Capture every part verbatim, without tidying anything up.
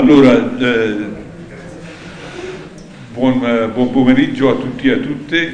Allora, eh, buon, eh, buon pomeriggio a tutti e a tutte.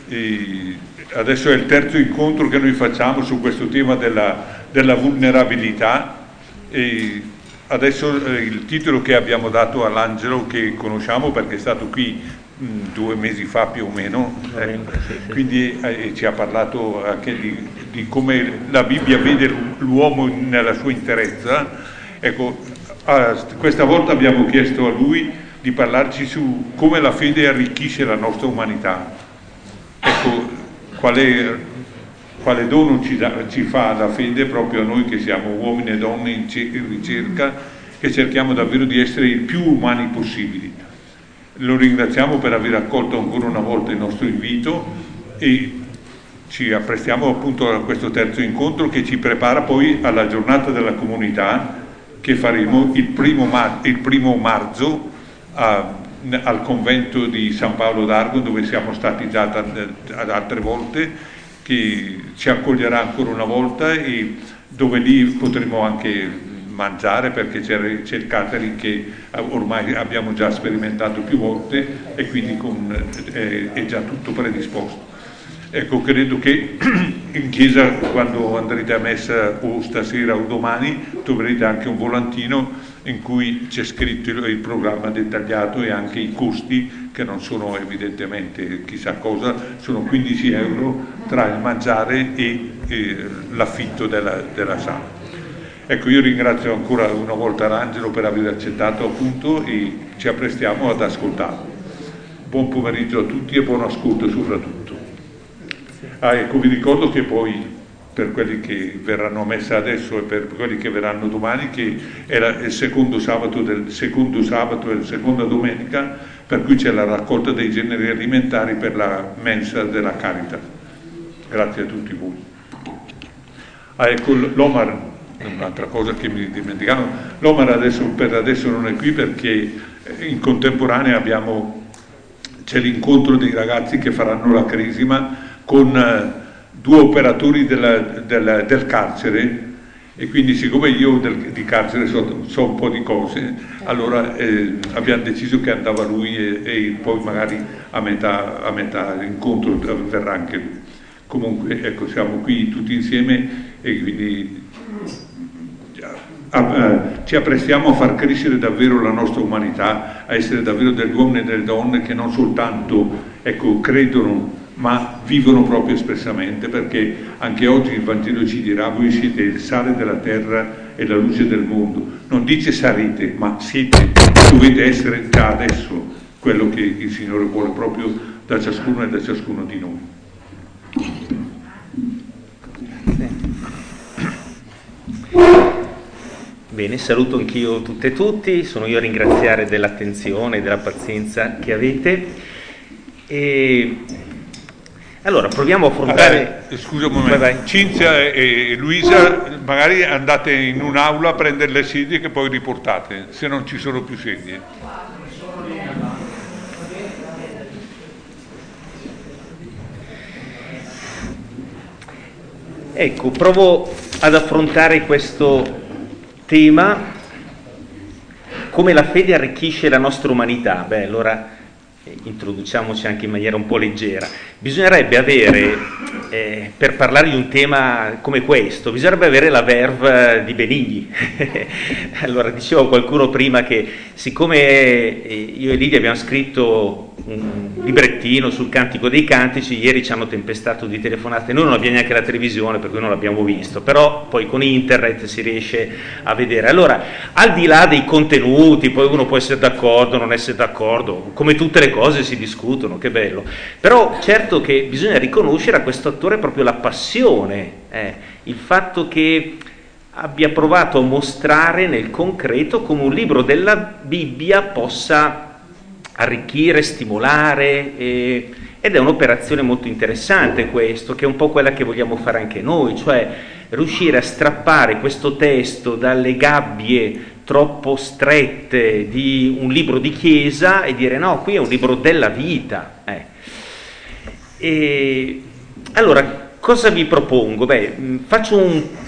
E adesso è il terzo incontro che noi facciamo su questo tema della, della vulnerabilità. E adesso eh, il titolo che abbiamo dato all'Angelo, che conosciamo perché è stato qui mh, due mesi fa più o meno, eh, quindi eh, ci ha parlato anche di, di come la Bibbia vede l'uomo nella sua interezza. Ecco, ah, questa volta abbiamo chiesto a lui di parlarci su come la fede arricchisce la nostra umanità. Ecco, quale, quale dono ci, da, ci fa la fede proprio a noi che siamo uomini e donne in, in ricerca, che cerchiamo davvero di essere i più umani possibili. Lo ringraziamo per aver accolto ancora una volta il nostro invito e ci apprestiamo appunto a questo terzo incontro che ci prepara poi alla giornata della comunità che faremo il primo, mar- il primo marzo a, al convento di San Paolo d'Argo, dove siamo stati già ad altre volte, che ci accoglierà ancora una volta e dove lì potremo anche mangiare, perché c'è, c'è il catering che ormai abbiamo già sperimentato più volte e quindi con, eh, è già tutto predisposto. Ecco, credo che in chiesa, quando andrete a messa o stasera o domani, troverete anche un volantino in cui c'è scritto il, il programma dettagliato e anche i costi, che non sono evidentemente chissà cosa, sono quindici euro tra il mangiare e, e l'affitto della, della sala. Ecco, io ringrazio ancora una volta l'Angelo per aver accettato appunto e ci apprestiamo ad ascoltarlo. Buon pomeriggio a tutti e buon ascolto soprattutto. Ah, ecco, vi ricordo che poi per quelli che verranno a messa adesso e per quelli che verranno domani, che è la, il secondo sabato del secondo sabato e la seconda domenica, per cui c'è la raccolta dei generi alimentari per la mensa della Caritas. Grazie a tutti voi. Ah, ecco, l'Omar, un'altra cosa che mi dimenticavo, l'Omar adesso, per adesso non è qui perché in contemporanea abbiamo, c'è l'incontro dei ragazzi che faranno la crisima con uh, due operatori della, della, del carcere, e quindi siccome io del, di carcere so, so un po' di cose, allora eh, abbiamo deciso che andava lui e, e poi magari a metà, a metà incontro verrà anche lui. Comunque ecco, siamo qui tutti insieme e quindi a, a, ci apprestiamo a far crescere davvero la nostra umanità, a essere davvero degli uomini e delle donne che non soltanto ecco, credono ma vivono proprio espressamente, perché anche oggi il Vangelo ci dirà: voi siete il sale della terra e la luce del mondo. Non dice sarete, ma siete, dovete essere già adesso quello che il Signore vuole proprio da ciascuno e da ciascuno di noi. Bene, saluto anch'io tutte e tutti, sono io a ringraziare dell'attenzione e della pazienza che avete. E allora proviamo a affrontare. Eh, scusa un momento, vai, vai. Cinzia e Luisa, magari andate in un'aula a prendere le sedie che poi riportate, se non ci sono più sedie. Ecco, provo ad affrontare questo tema: come la fede arricchisce la nostra umanità. Beh, allora introduciamoci anche in maniera un po' leggera. Bisognerebbe avere, eh, per parlare di un tema come questo, bisognerebbe avere la verve di Benigni. Allora, dicevo qualcuno prima che siccome io e Lidia abbiamo scritto un librettino sul Cantico dei Cantici, ieri ci hanno tempestato di telefonate, noi non abbiamo neanche la televisione per cui non l'abbiamo visto, però poi con internet si riesce a vedere. Allora, al di là dei contenuti, poi uno può essere d'accordo, non essere d'accordo, come tutte le cose si discutono, che bello, però certo che bisogna riconoscere a questo attore proprio la passione, eh, il fatto che abbia provato a mostrare nel concreto come un libro della Bibbia possa arricchire, stimolare, eh, ed è un'operazione molto interessante questo, che è un po' quella che vogliamo fare anche noi, cioè riuscire a strappare questo testo dalle gabbie troppo strette di un libro di chiesa e dire no, qui è un libro della vita. Eh. E allora, cosa vi propongo? Beh, faccio un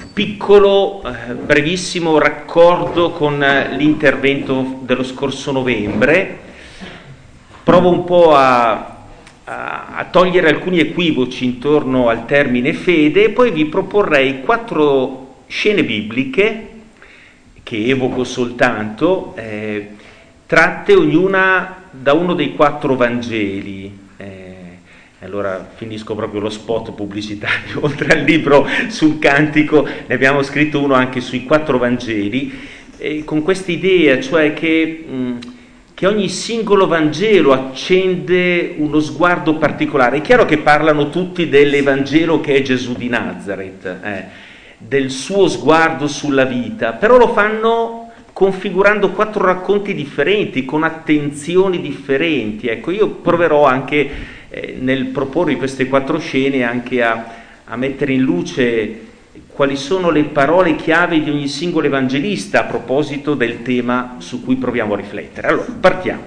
piccolo, eh, brevissimo raccordo con eh, l'intervento dello scorso novembre. Provo un po' a, a, a togliere alcuni equivoci intorno al termine fede e poi vi proporrei quattro scene bibliche che evoco soltanto, eh, tratte ognuna da uno dei quattro Vangeli. Allora finisco proprio lo spot pubblicitario. Oltre al libro sul cantico ne abbiamo scritto uno anche sui quattro Vangeli, e con questa idea, cioè che, mh, che ogni singolo Vangelo accende uno sguardo particolare. È chiaro che parlano tutti dell'Evangelo che è Gesù di Nazareth, eh, del suo sguardo sulla vita, però lo fanno configurando quattro racconti differenti, con attenzioni differenti. Ecco, io proverò anche eh, nel proporre queste quattro scene anche a, a mettere in luce quali sono le parole chiave di ogni singolo evangelista a proposito del tema su cui proviamo a riflettere. Allora, partiamo.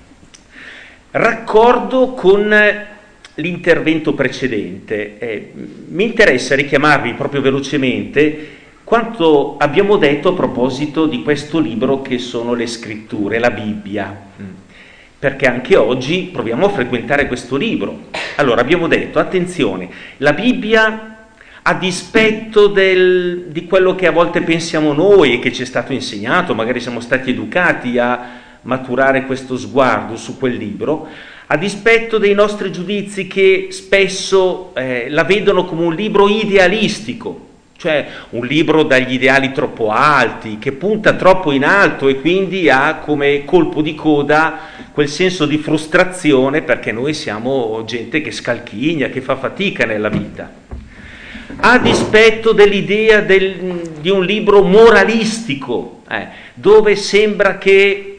Raccordo con l'intervento precedente. Eh, mi interessa richiamarvi proprio velocemente quanto abbiamo detto a proposito di questo libro che sono le scritture, la Bibbia, perché anche oggi proviamo a frequentare questo libro. Allora abbiamo detto, attenzione, la Bibbia, a dispetto del, di quello che a volte pensiamo noi e che ci è stato insegnato, magari siamo stati educati a maturare questo sguardo su quel libro, a dispetto dei nostri giudizi che spesso eh, la vedono come un libro idealistico, cioè un libro dagli ideali troppo alti, che punta troppo in alto e quindi ha come colpo di coda quel senso di frustrazione perché noi siamo gente che scalchigna, che fa fatica nella vita. A dispetto dell'idea del, di un libro moralistico, eh, dove sembra che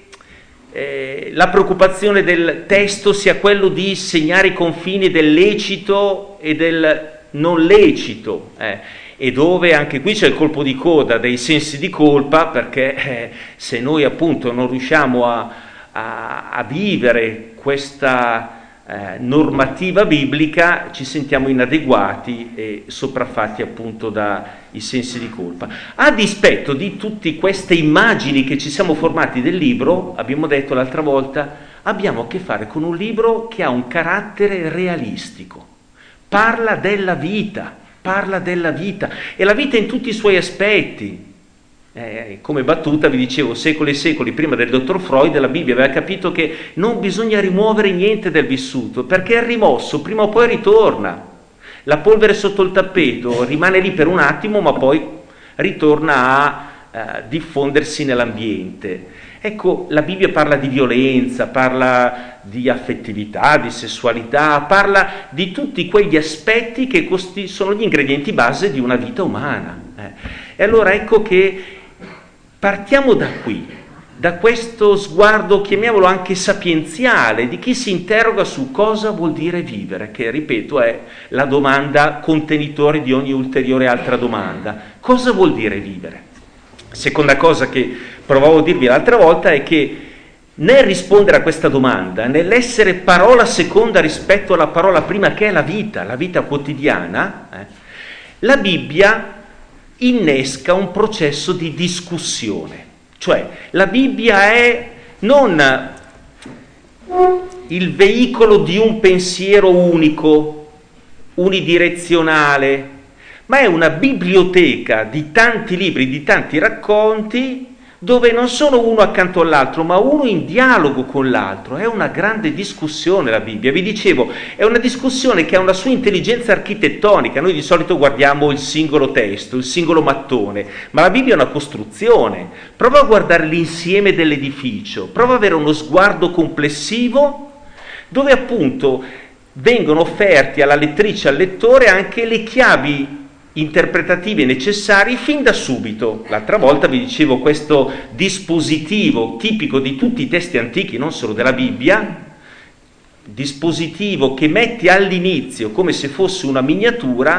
eh, la preoccupazione del testo sia quello di segnare i confini del lecito e del non lecito, eh, e dove anche qui c'è il colpo di coda dei sensi di colpa, perché eh, se noi appunto non riusciamo a, a, a vivere questa eh, normativa biblica ci sentiamo inadeguati e sopraffatti appunto dai sensi di colpa. A dispetto di tutte queste immagini che ci siamo formati del libro, abbiamo detto l'altra volta, abbiamo a che fare con un libro che ha un carattere realistico, parla della vita, parla della vita, e la vita in tutti i suoi aspetti. Eh, come battuta vi dicevo, secoli e secoli prima del dottor Freud la Bibbia aveva capito che non bisogna rimuovere niente del vissuto, perché è rimosso, prima o poi ritorna. La polvere sotto il tappeto rimane lì per un attimo, ma poi ritorna a eh, diffondersi nell'ambiente. Ecco, la Bibbia parla di violenza, parla di affettività, di sessualità, parla di tutti quegli aspetti che costi- sono gli ingredienti base di una vita umana. Eh. E allora ecco che partiamo da qui, da questo sguardo, chiamiamolo anche sapienziale, di chi si interroga su cosa vuol dire vivere, che ripeto è la domanda contenitore di ogni ulteriore altra domanda. Cosa vuol dire vivere? Seconda cosa che provavo a dirvi l'altra volta è che nel rispondere a questa domanda, nell'essere parola seconda rispetto alla parola prima che è la vita, la vita quotidiana, eh, la Bibbia innesca un processo di discussione. Cioè la Bibbia è non il veicolo di un pensiero unico, unidirezionale, ma è una biblioteca di tanti libri, di tanti racconti, dove non sono uno accanto all'altro, ma uno in dialogo con l'altro. È una grande discussione la Bibbia. Vi dicevo, è una discussione che ha una sua intelligenza architettonica. Noi di solito guardiamo il singolo testo, il singolo mattone, ma la Bibbia è una costruzione. Prova a guardare l'insieme dell'edificio, prova ad avere uno sguardo complessivo, dove appunto vengono offerti alla lettrice e al lettore anche le chiavi interpretative necessarie fin da subito. L'altra volta vi dicevo questo dispositivo tipico di tutti i testi antichi, non solo della Bibbia, dispositivo che metti all'inizio come se fosse una miniatura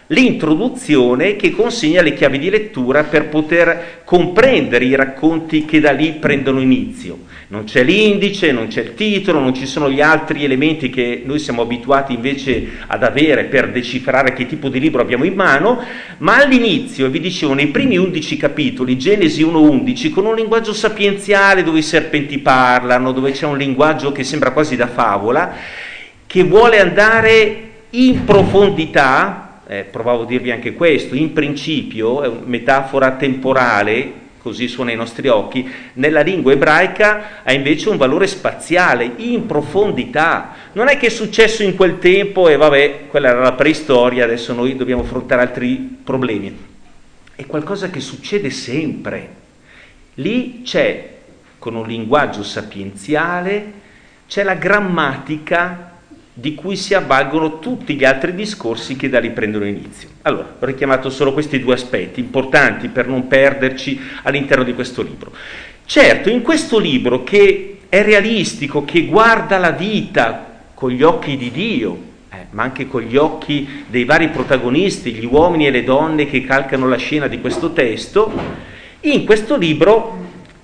l'introduzione che consegna le chiavi di lettura per poter comprendere i racconti che da lì prendono inizio. Non c'è l'indice, non c'è il titolo, non ci sono gli altri elementi che noi siamo abituati invece ad avere per decifrare che tipo di libro abbiamo in mano, ma all'inizio, vi dicevo, nei primi undici capitoli, Genesi uno undici, con un linguaggio sapienziale dove i serpenti parlano, dove c'è un linguaggio che sembra quasi da favola, che vuole andare in profondità, eh, provavo a dirvi anche questo, in principio, è una metafora temporale, così suona ai nostri occhi, nella lingua ebraica ha invece un valore spaziale, in profondità. Non è che è successo in quel tempo e vabbè, quella era la preistoria, adesso noi dobbiamo affrontare altri problemi. È qualcosa che succede sempre. Lì c'è, con un linguaggio sapienziale, c'è la grammatica di cui si avvalgono tutti gli altri discorsi che da lì prendono inizio. Allora, ho richiamato solo questi due aspetti importanti per non perderci all'interno di questo libro. Certo, in questo libro che è realistico, che guarda la vita con gli occhi di Dio, eh, ma anche con gli occhi dei vari protagonisti, gli uomini e le donne che calcano la scena di questo testo, in questo libro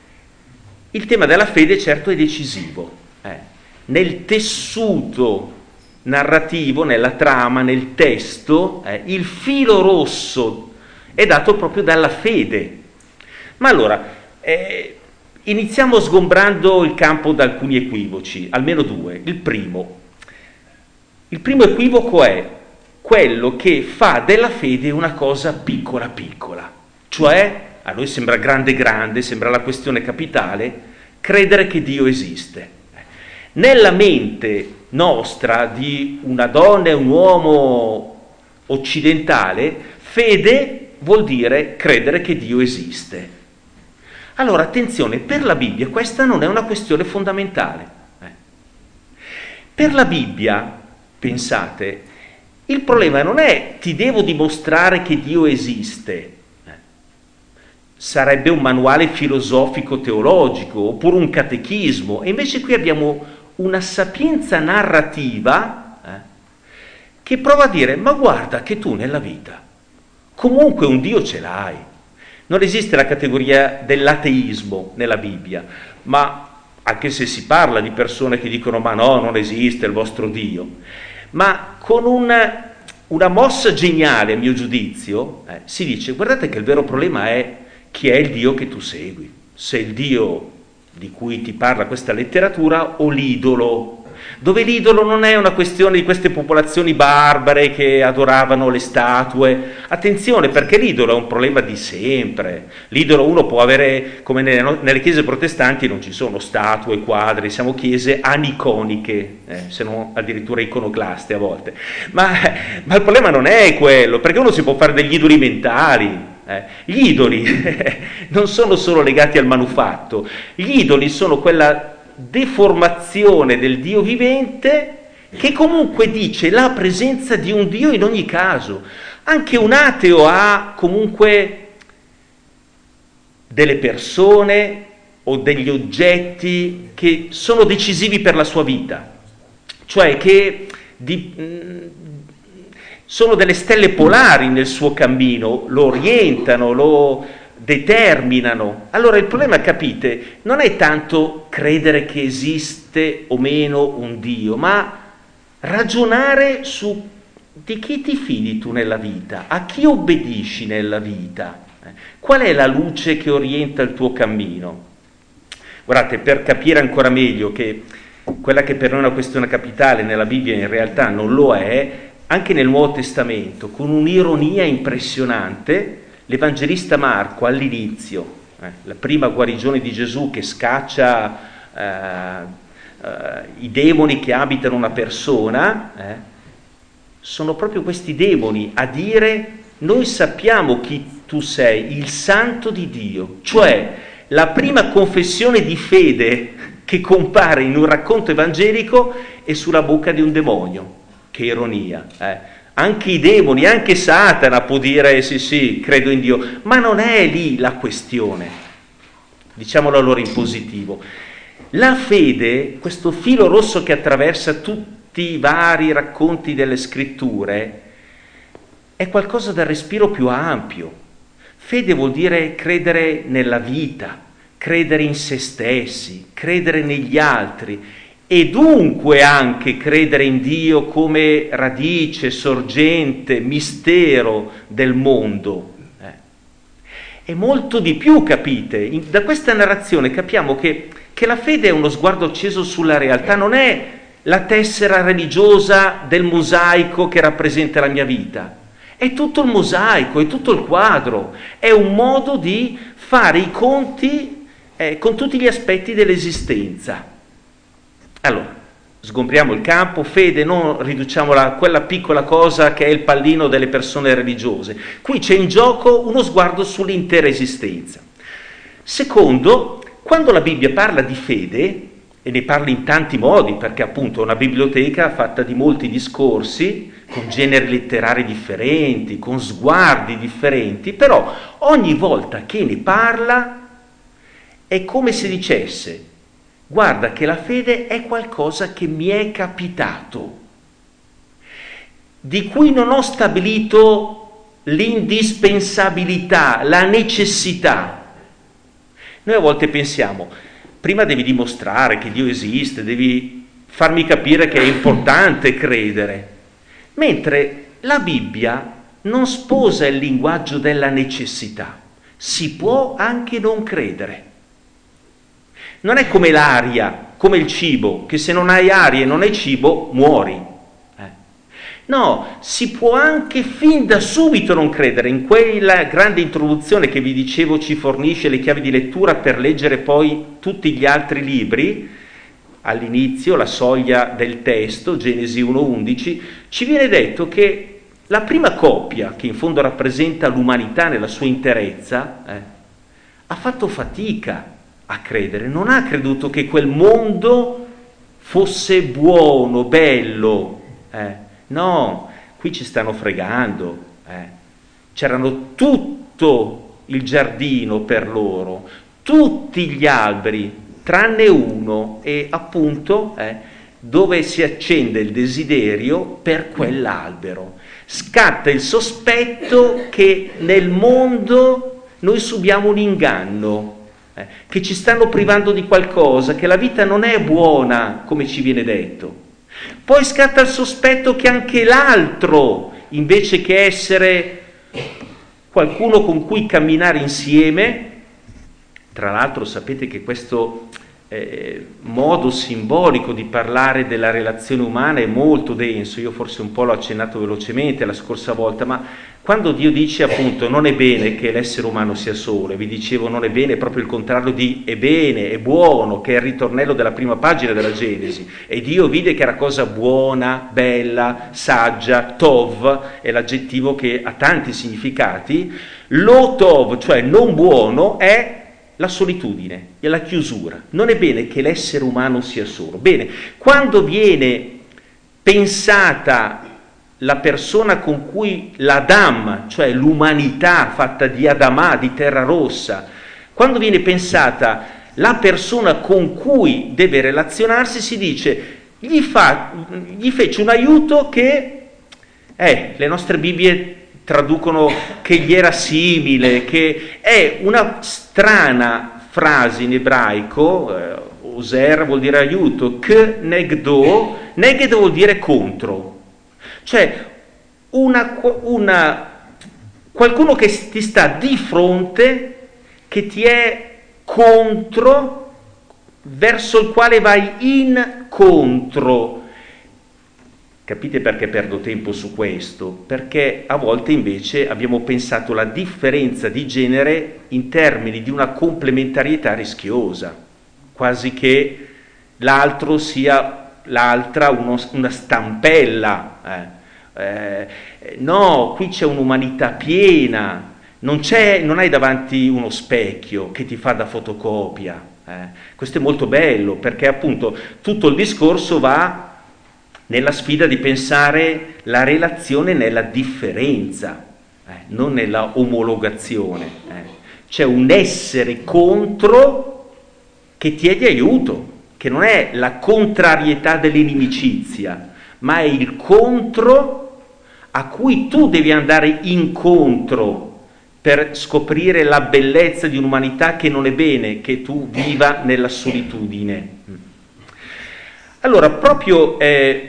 il tema della fede certo è decisivo. Eh. Nel tessuto narrativo, nella trama, nel testo, eh, il filo rosso è dato proprio dalla fede. Ma allora, eh, iniziamo sgombrando il campo da alcuni equivoci, almeno due. Il primo, il primo equivoco è quello che fa della fede una cosa piccola piccola, cioè, a noi sembra grande grande, sembra la questione capitale, credere che Dio esiste. Nella mente nostra di una donna e un uomo occidentale, fede vuol dire credere che Dio esiste. Allora, attenzione, per la Bibbia questa non è una questione fondamentale. Eh. Per la Bibbia, pensate, il problema non è ti devo dimostrare che Dio esiste. Eh. Sarebbe un manuale filosofico-teologico oppure un catechismo, e invece qui abbiamo una sapienza narrativa eh, che prova a dire: ma guarda che tu nella vita comunque un Dio ce l'hai. Non esiste la categoria dell'ateismo nella Bibbia, ma anche se si parla di persone che dicono ma no, non esiste il vostro Dio, ma con una, una mossa geniale, a mio giudizio, eh, si dice: guardate che il vero problema è chi è il Dio che tu segui, se il Dio di cui ti parla questa letteratura o l'idolo, dove l'idolo non è una questione di queste popolazioni barbare che adoravano le statue. Attenzione, perché l'idolo è un problema di sempre. L'idolo uno può avere, come nelle, nelle chiese protestanti non ci sono statue, quadri, siamo chiese aniconiche, eh, se non addirittura iconoclaste a volte, ma, ma il problema non è quello, perché uno si può fare degli idoli mentali. Eh, gli idoli non sono solo legati al manufatto, gli idoli sono quella deformazione del Dio vivente che comunque dice la presenza di un Dio in ogni caso. Anche un ateo ha comunque delle persone o degli oggetti che sono decisivi per la sua vita, cioè che di, sono delle stelle polari nel suo cammino, lo orientano, lo determinano. Allora il problema, capite, non è tanto credere che esiste o meno un Dio, ma ragionare su di chi ti fidi tu nella vita, a chi obbedisci nella vita, qual è la luce che orienta il tuo cammino. Guardate, per capire ancora meglio che quella che per noi è una questione capitale nella Bibbia in realtà non lo è, anche nel Nuovo Testamento, con un'ironia impressionante, l'Evangelista Marco all'inizio, eh, la prima guarigione di Gesù che scaccia eh, eh, i demoni che abitano una persona, eh, sono proprio questi demoni a dire: noi sappiamo chi tu sei, il Santo di Dio. Cioè la prima confessione di fede che compare in un racconto evangelico è sulla bocca di un demonio. Che ironia, eh? Anche i demoni, anche Satana può dire sì sì, credo in Dio, ma non è lì la questione, diciamolo allora in positivo. La fede, questo filo rosso che attraversa tutti i vari racconti delle scritture, è qualcosa del respiro più ampio. Fede vuol dire credere nella vita, credere in se stessi, credere negli altri e dunque anche credere in Dio come radice, sorgente, mistero del mondo. È molto di più, capite? In, da questa narrazione capiamo che, che la fede è uno sguardo acceso sulla realtà, non è la tessera religiosa del mosaico che rappresenta la mia vita. È tutto il mosaico, è tutto il quadro, è un modo di fare i conti eh, con tutti gli aspetti dell'esistenza. Allora, sgombriamo il campo, fede, non riduciamola a quella piccola cosa che è il pallino delle persone religiose. Qui c'è in gioco uno sguardo sull'intera esistenza. Secondo, quando la Bibbia parla di fede, e ne parla in tanti modi, perché appunto è una biblioteca fatta di molti discorsi, con generi letterari differenti, con sguardi differenti, però ogni volta che ne parla è come se dicesse: guarda che la fede è qualcosa che mi è capitato, di cui non ho stabilito l'indispensabilità, la necessità. Noi a volte pensiamo, prima devi dimostrare che Dio esiste, devi farmi capire che è importante credere, mentre la Bibbia non sposa il linguaggio della necessità. Si può anche non credere. Non è come l'aria, come il cibo, che se non hai aria e non hai cibo, muori. Eh. No, si può anche fin da subito non credere. In quella grande introduzione che vi dicevo ci fornisce le chiavi di lettura per leggere poi tutti gli altri libri, all'inizio, la soglia del testo, Genesi uno undici, ci viene detto che la prima coppia, che in fondo rappresenta l'umanità nella sua interezza, eh, ha fatto fatica a credere, non ha creduto che quel mondo fosse buono, bello. Eh. No, qui ci stanno fregando. Eh. C'erano tutto il giardino per loro, tutti gli alberi, tranne uno, e appunto eh, dove si accende il desiderio per quell'albero. Scatta il sospetto che nel mondo noi subiamo un inganno, Eh, che ci stanno privando di qualcosa, che la vita non è buona come ci viene detto. Poi scatta il sospetto che anche l'altro, invece che essere qualcuno con cui camminare insieme, tra l'altro sapete che questo eh, modo simbolico di parlare della relazione umana è molto denso, io forse un po' l'ho accennato velocemente la scorsa volta, ma quando Dio dice appunto non è bene che l'essere umano sia solo, e vi dicevo non è bene, è proprio il contrario di è bene, è buono, che è il ritornello della prima pagina della Genesi, e Dio vide che era cosa buona, bella, saggia, tov, è l'aggettivo che ha tanti significati. Lo tov, cioè non buono, è la solitudine, è la chiusura. Non è bene che l'essere umano sia solo. Bene, quando viene pensata la persona con cui l'Adam, cioè l'umanità fatta di Adamà, di terra rossa, quando viene pensata la persona con cui deve relazionarsi, si dice gli, fa, gli fece un aiuto che eh, le nostre Bibbie traducono che gli era simile, che è una strana frase in ebraico, eh, oser vuol dire aiuto, k negdo, neged vuol dire contro. Cioè una, una, qualcuno che ti sta di fronte, che ti è contro, verso il quale vai incontro. Capite perché perdo tempo su questo? Perché a volte invece abbiamo pensato la differenza di genere in termini di una complementarietà rischiosa, quasi che l'altro sia l'altra uno, una stampella. Eh. Eh, no, qui c'è un'umanità piena, non, c'è, non hai davanti uno specchio che ti fa da fotocopia. Eh. Questo è molto bello, perché appunto tutto il discorso va nella sfida di pensare la relazione nella differenza, eh, non nella omologazione. Eh. C'è un essere contro che ti è di aiuto, che non è la contrarietà dell'inimicizia, ma è il contro a cui tu devi andare incontro per scoprire la bellezza di un'umanità che non è bene che tu viva nella solitudine. Allora, proprio eh,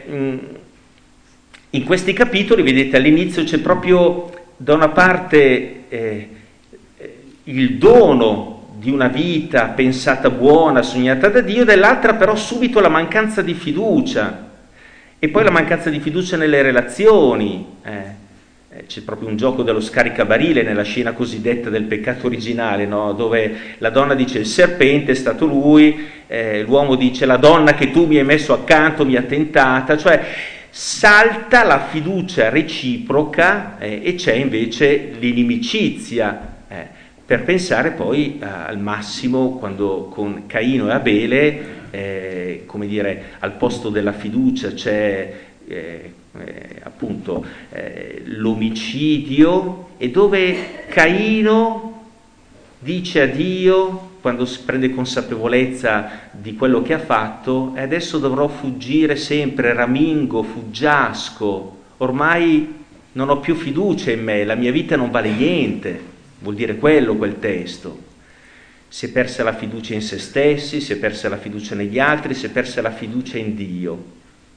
in questi capitoli, vedete, all'inizio c'è proprio da una parte eh, il dono di una vita pensata buona, sognata da Dio, dall'altra però subito la mancanza di fiducia, e poi la mancanza di fiducia nelle relazioni. Eh. C'è proprio un gioco dello scaricabarile nella scena cosiddetta del peccato originale, no? Dove la donna dice il serpente è stato lui, eh, l'uomo dice la donna che tu mi hai messo accanto mi ha tentata, cioè salta la fiducia reciproca eh, e c'è invece l'inimicizia, eh, per pensare poi eh, al massimo quando con Caino e Abele, eh, come dire, al posto della fiducia c'è eh, eh, appunto eh, l'omicidio, e dove Caino dice a Dio, quando si prende consapevolezza di quello che ha fatto, e adesso dovrò fuggire sempre, ramingo, fuggiasco, ormai non ho più fiducia in me, la mia vita non vale niente, vuol dire quello quel testo. Si è persa la fiducia in se stessi, si è persa la fiducia negli altri, si è persa la fiducia in Dio.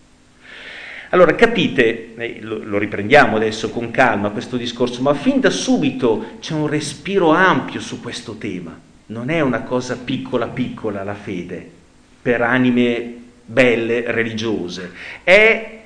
Allora capite, eh, lo, lo riprendiamo adesso con calma questo discorso, ma fin da subito c'è un respiro ampio su questo tema. Non è una cosa piccola piccola la fede, per anime belle, religiose. È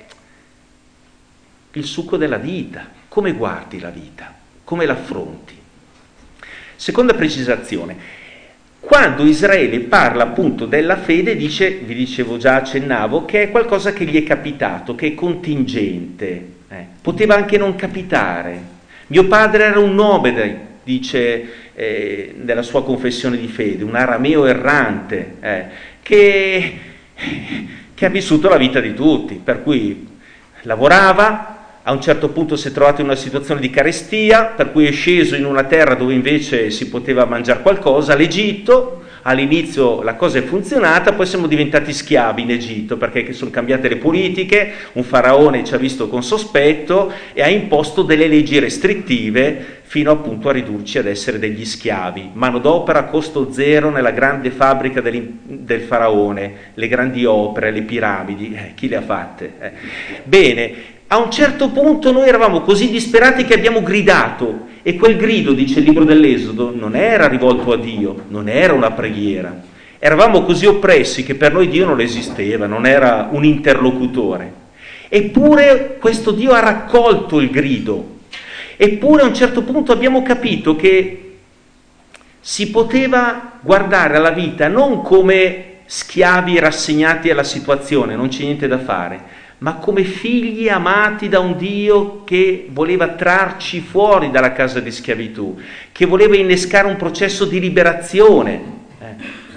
il succo della vita. Come guardi la vita? Come l'affronti? Seconda precisazione. Quando Israele parla appunto della fede, dice, vi dicevo già, accennavo, che è qualcosa che gli è capitato, che è contingente. Eh. Poteva anche non capitare. Mio padre era un nomade, dice eh, nella sua confessione di fede, un arameo errante, eh, che, che ha vissuto la vita di tutti, per cui lavorava, a un certo punto si è trovato in una situazione di carestia, per cui è sceso in una terra dove invece si poteva mangiare qualcosa, l'Egitto. All'inizio la cosa è funzionata, poi siamo diventati schiavi in Egitto perché sono cambiate le politiche, un faraone ci ha visto con sospetto e ha imposto delle leggi restrittive fino appunto a ridurci ad essere degli schiavi. Manodopera a costo zero nella grande fabbrica del, del faraone, le grandi opere, le piramidi, eh, chi le ha fatte? Eh. Bene, a un certo punto noi eravamo così disperati che abbiamo gridato, e quel grido, dice il libro dell'Esodo, non era rivolto a Dio, non era una preghiera. Eravamo così oppressi che per noi Dio non esisteva, non era un interlocutore. Eppure questo Dio ha raccolto il grido. Eppure a un certo punto abbiamo capito che si poteva guardare alla vita non come schiavi rassegnati alla situazione, non c'è niente da fare, ma come figli amati da un Dio che voleva trarci fuori dalla casa di schiavitù, che voleva innescare un processo di liberazione. Eh.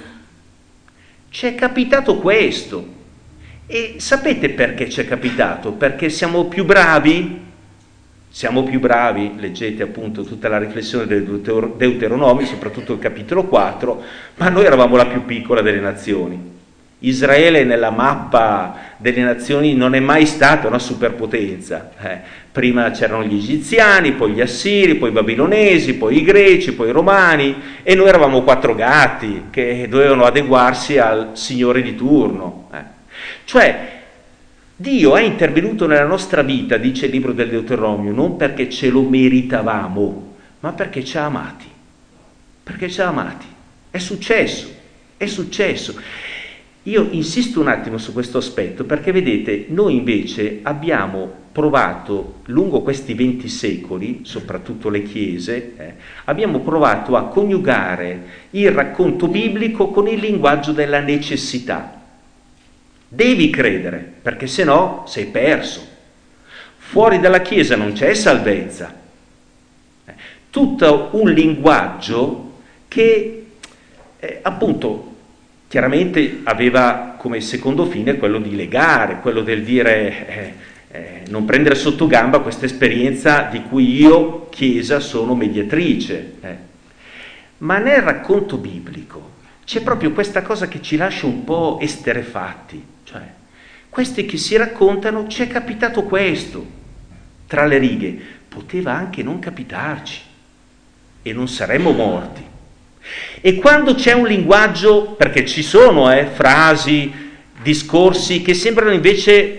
Ci è capitato questo. E sapete perché ci è capitato? Perché siamo più bravi? Siamo più bravi, leggete appunto tutta la riflessione del Deuteronomio, soprattutto il capitolo quattro, ma noi eravamo la più piccola delle nazioni. Israele nella mappa delle nazioni non è mai stata una superpotenza. Eh, prima c'erano gli egiziani, poi gli assiri, poi i babilonesi, poi i greci, poi i romani, e noi eravamo quattro gatti che dovevano adeguarsi al signore di turno. Eh. Cioè, Dio è intervenuto nella nostra vita, dice il libro del Deuteronomio, non perché ce lo meritavamo, ma perché ci ha amati. Perché ci ha amati. È successo, è successo. Io insisto un attimo su questo aspetto perché vedete, noi invece abbiamo provato lungo questi venti secoli, soprattutto le chiese, eh, abbiamo provato a coniugare il racconto biblico con il linguaggio della necessità. Devi credere, perché se no sei perso. Fuori dalla Chiesa non c'è salvezza. Eh, tutto un linguaggio che eh, appunto chiaramente aveva come secondo fine quello di legare, quello del dire eh, eh, non prendere sotto gamba questa esperienza di cui io, Chiesa, sono mediatrice. Eh. Ma nel racconto biblico c'è proprio questa cosa che ci lascia un po' esterrefatti, cioè questi che si raccontano, ci è capitato questo, tra le righe, poteva anche non capitarci e non saremmo morti. E quando c'è un linguaggio, perché ci sono eh, frasi, discorsi che sembrano invece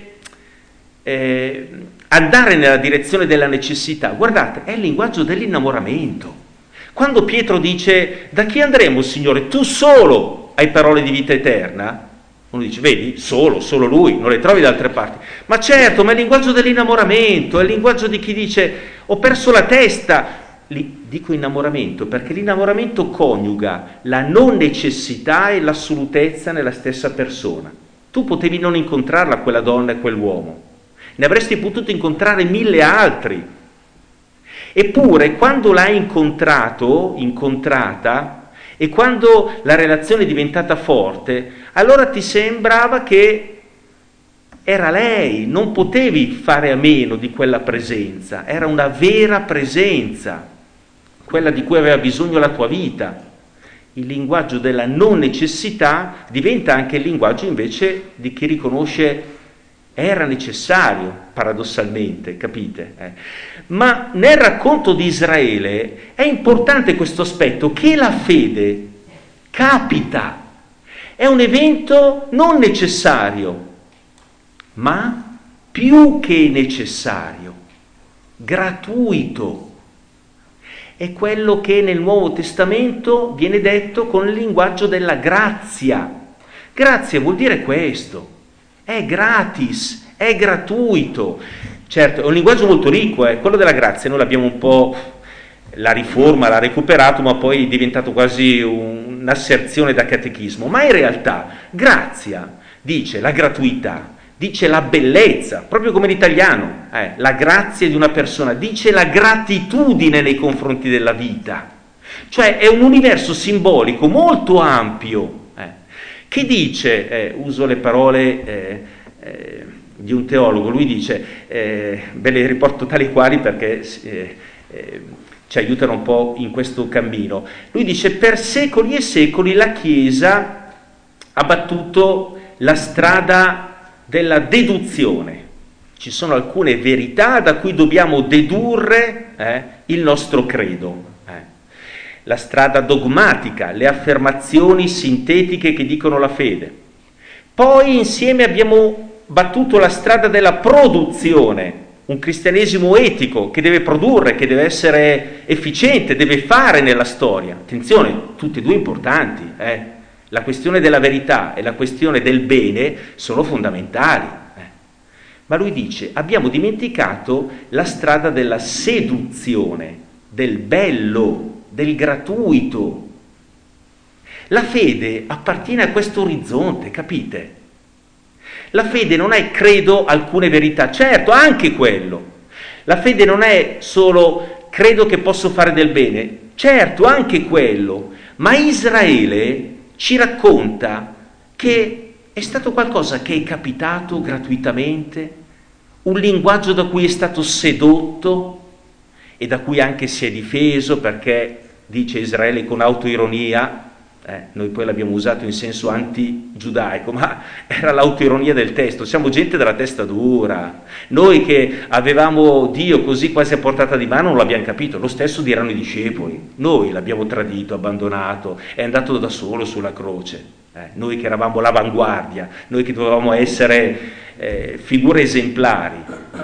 eh, andare nella direzione della necessità, guardate, è il linguaggio dell'innamoramento. Quando Pietro dice: da chi andremo, Signore? Tu solo hai parole di vita eterna. Uno dice: vedi, solo, solo lui, non le trovi da altre parti. Ma certo, ma è il linguaggio dell'innamoramento, è il linguaggio di chi dice: ho perso la testa. Li, dico innamoramento perché l'innamoramento coniuga la non necessità e l'assolutezza nella stessa persona. Tu potevi non incontrarla, quella donna e quell'uomo, ne avresti potuto incontrare mille altri. Eppure, quando l'hai incontrato, incontrata, e quando la relazione è diventata forte, allora ti sembrava che era lei, non potevi fare a meno di quella presenza, era una vera presenza, quella di cui aveva bisogno la tua vita. Il linguaggio della non necessità diventa anche il linguaggio invece di chi riconosce era necessario, paradossalmente, capite? Eh. Ma nel racconto di Israele è importante questo aspetto, che la fede capita, è un evento non necessario, ma più che necessario, gratuito. È quello che nel Nuovo Testamento viene detto con il linguaggio della grazia. Grazia vuol dire questo, è gratis, è gratuito. Certo, è un linguaggio molto ricco, eh. Quello della grazia noi l'abbiamo un po', la riforma l'ha recuperato, ma poi è diventato quasi un, un'asserzione da catechismo. Ma in realtà grazia dice la gratuità, dice la bellezza, proprio come l'italiano, eh, la grazia di una persona, dice la gratitudine nei confronti della vita. Cioè è un universo simbolico molto ampio, eh, che dice, eh, uso le parole eh, eh, di un teologo, lui dice, eh, ve le riporto tali quali perché eh, eh, ci aiutano un po' in questo cammino. Lui dice: per secoli e secoli la Chiesa ha battuto la strada della deduzione. Ci sono alcune verità da cui dobbiamo dedurre eh, il nostro credo. Eh. La strada dogmatica, le affermazioni sintetiche che dicono la fede. Poi insieme abbiamo battuto la strada della produzione, un cristianesimo etico che deve produrre, che deve essere efficiente, deve fare nella storia. Attenzione, tutte e due importanti, eh. La questione della verità e la questione del bene sono fondamentali. Eh. Ma lui dice: abbiamo dimenticato la strada della seduzione, del bello, del gratuito. La fede appartiene a questo orizzonte, capite? La fede non è credo alcune verità, certo, anche quello. La fede non è solo credo che posso fare del bene, certo, anche quello. Ma Israele ci racconta che è stato qualcosa che è capitato gratuitamente, un linguaggio da cui è stato sedotto e da cui anche si è difeso, perché, dice Israele con autoironia, eh, noi poi l'abbiamo usato in senso anti-giudaico, ma era l'autoironia del testo, siamo gente della testa dura, noi che avevamo Dio così quasi a portata di mano non l'abbiamo capito, lo stesso diranno i discepoli, noi l'abbiamo tradito, abbandonato, è andato da solo sulla croce, eh, noi che eravamo l'avanguardia, noi che dovevamo essere eh, figure esemplari.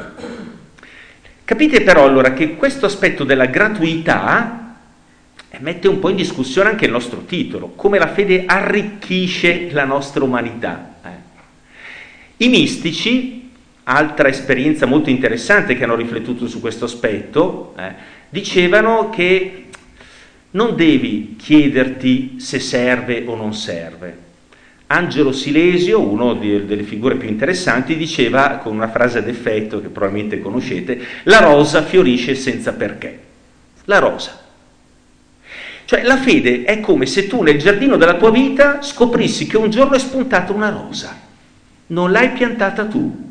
Capite però allora che questo aspetto della gratuità mette un po' in discussione anche il nostro titolo, come la fede arricchisce la nostra umanità. Eh. I mistici, altra esperienza molto interessante che hanno riflettuto su questo aspetto, eh, dicevano che non devi chiederti se serve o non serve. Angelo Silesio, uno di, delle figure più interessanti, diceva con una frase ad effetto che probabilmente conoscete: la rosa fiorisce senza perché. La rosa. Cioè la fede è come se tu nel giardino della tua vita scoprissi che un giorno è spuntata una rosa, non l'hai piantata tu,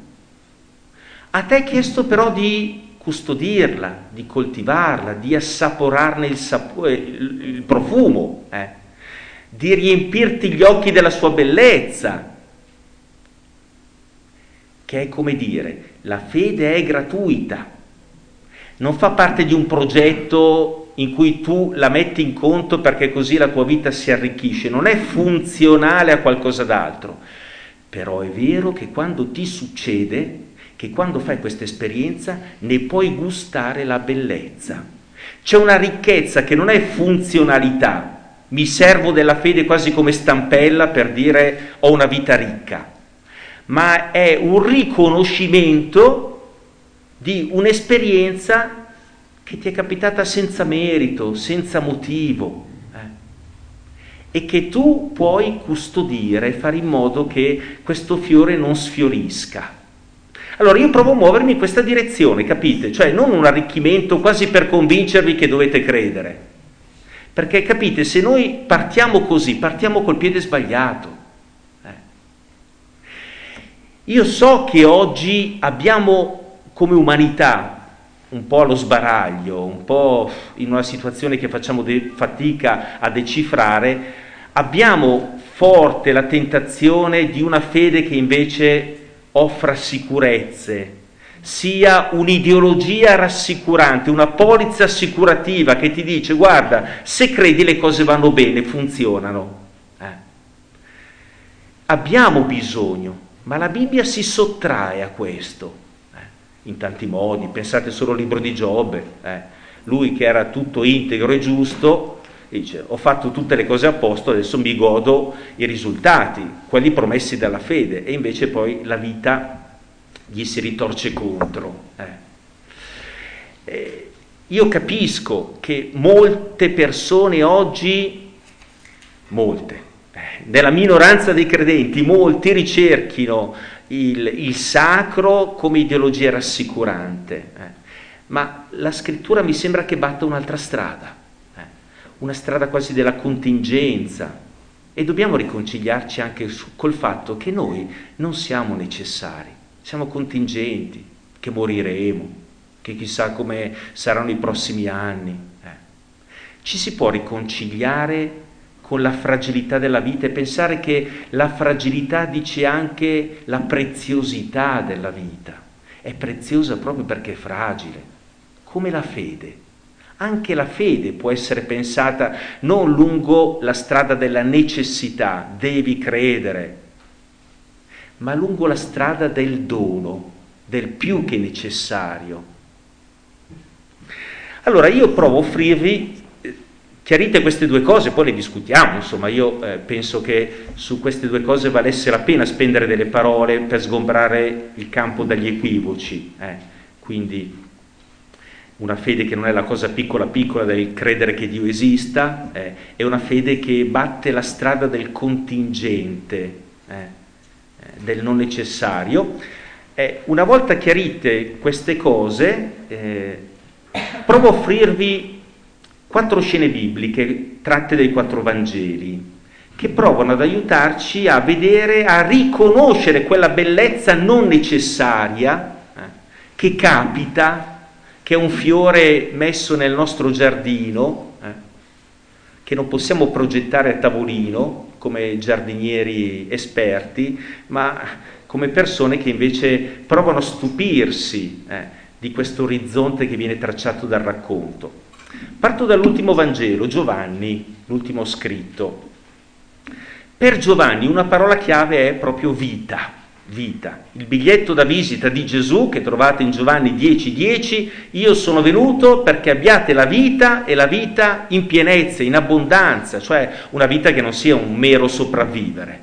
a te è chiesto però di custodirla, di coltivarla, di assaporarne il, sapore, il, il profumo, eh? di riempirti gli occhi della sua bellezza, che è come dire: la fede è gratuita, non fa parte di un progetto in cui tu la metti in conto perché così la tua vita si arricchisce, non è funzionale a qualcosa d'altro. Però è vero che quando ti succede, che quando fai questa esperienza ne puoi gustare la bellezza. C'è una ricchezza che non è funzionalità, mi servo della fede quasi come stampella per dire ho una vita ricca, ma è un riconoscimento di un'esperienza che ti è capitata senza merito, senza motivo, eh? e che tu puoi custodire e fare in modo che questo fiore non sfiorisca. Allora io provo a muovermi in questa direzione, capite? Cioè non un arricchimento quasi per convincervi che dovete credere, perché capite, se noi partiamo così, partiamo col piede sbagliato. Eh. Io so che oggi abbiamo come umanità un po' allo sbaraglio, un po' in una situazione che facciamo de- fatica a decifrare, abbiamo forte la tentazione di una fede che invece offra sicurezze, sia un'ideologia rassicurante, una polizza assicurativa che ti dice guarda, se credi le cose vanno bene, funzionano. Eh. Abbiamo bisogno, ma la Bibbia si sottrae a questo, eh. in tanti modi. Pensate solo al libro di Giobbe, eh. lui che era tutto integro e giusto, dice ho fatto tutte le cose a posto, adesso mi godo i risultati, quelli promessi dalla fede, e invece poi la vita gli si ritorce contro. Eh. Eh, io capisco che molte persone oggi, molte, eh, nella minoranza dei credenti, molti ricerchino il, il sacro come ideologia rassicurante, eh. ma la scrittura mi sembra che batta un'altra strada. Una strada quasi della contingenza, e dobbiamo riconciliarci anche su, col fatto che noi non siamo necessari, siamo contingenti, che moriremo, che chissà come saranno i prossimi anni. Eh. Ci si può riconciliare con la fragilità della vita e pensare che la fragilità dice anche la preziosità della vita, è preziosa proprio perché è fragile, come la fede. Anche la fede può essere pensata non lungo la strada della necessità, devi credere, ma lungo la strada del dono, del più che necessario. Allora io provo a offrirvi, chiarite queste due cose, poi le discutiamo, insomma io eh, penso che su queste due cose valesse la pena spendere delle parole per sgombrare il campo dagli equivoci, eh, quindi una fede che non è la cosa piccola piccola del credere che Dio esista, eh, è una fede che batte la strada del contingente, eh, del non necessario. Eh, una volta chiarite queste cose, eh, provo a offrirvi quattro scene bibliche tratte dai quattro Vangeli, che provano ad aiutarci a vedere, a riconoscere quella bellezza non necessaria eh, che capita, che è un fiore messo nel nostro giardino, eh, che non possiamo progettare a tavolino come giardinieri esperti, ma come persone che invece provano a stupirsi eh, di questo orizzonte che viene tracciato dal racconto. Parto dall'ultimo Vangelo, Giovanni, l'ultimo scritto. Per Giovanni una parola chiave è proprio vita. Vita, il biglietto da visita di Gesù che trovate in Giovanni dieci dieci, io sono venuto perché abbiate la vita e la vita in pienezza, in abbondanza, cioè una vita che non sia un mero sopravvivere,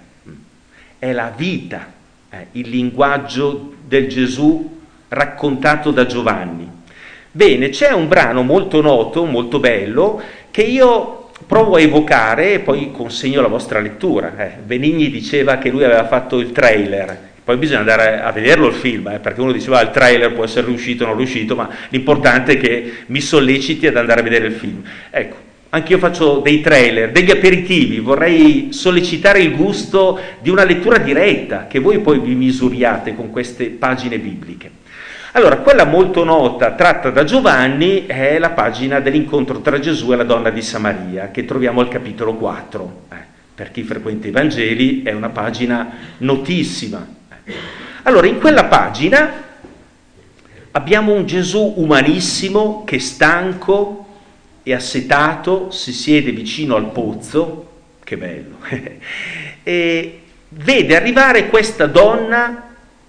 è la vita, eh, il linguaggio del Gesù raccontato da Giovanni. Bene, c'è un brano molto noto, molto bello, che io provo a evocare e poi consegno la vostra lettura. Eh, Benigni diceva che lui aveva fatto il trailer. Poi bisogna andare a vederlo il film, eh, perché uno diceva ah, il trailer può essere riuscito o non riuscito, ma l'importante è che mi solleciti ad andare a vedere il film. Ecco, anche io faccio dei trailer, degli aperitivi, vorrei sollecitare il gusto di una lettura diretta, che voi poi vi misuriate con queste pagine bibliche. Allora, quella molto nota, tratta da Giovanni, è la pagina dell'incontro tra Gesù e la donna di Samaria, che troviamo al capitolo quattro. Eh, per chi frequenta i Vangeli è una pagina notissima. Allora, in quella pagina abbiamo un Gesù umanissimo che stanco e assetato si siede vicino al pozzo, che bello, e vede arrivare questa donna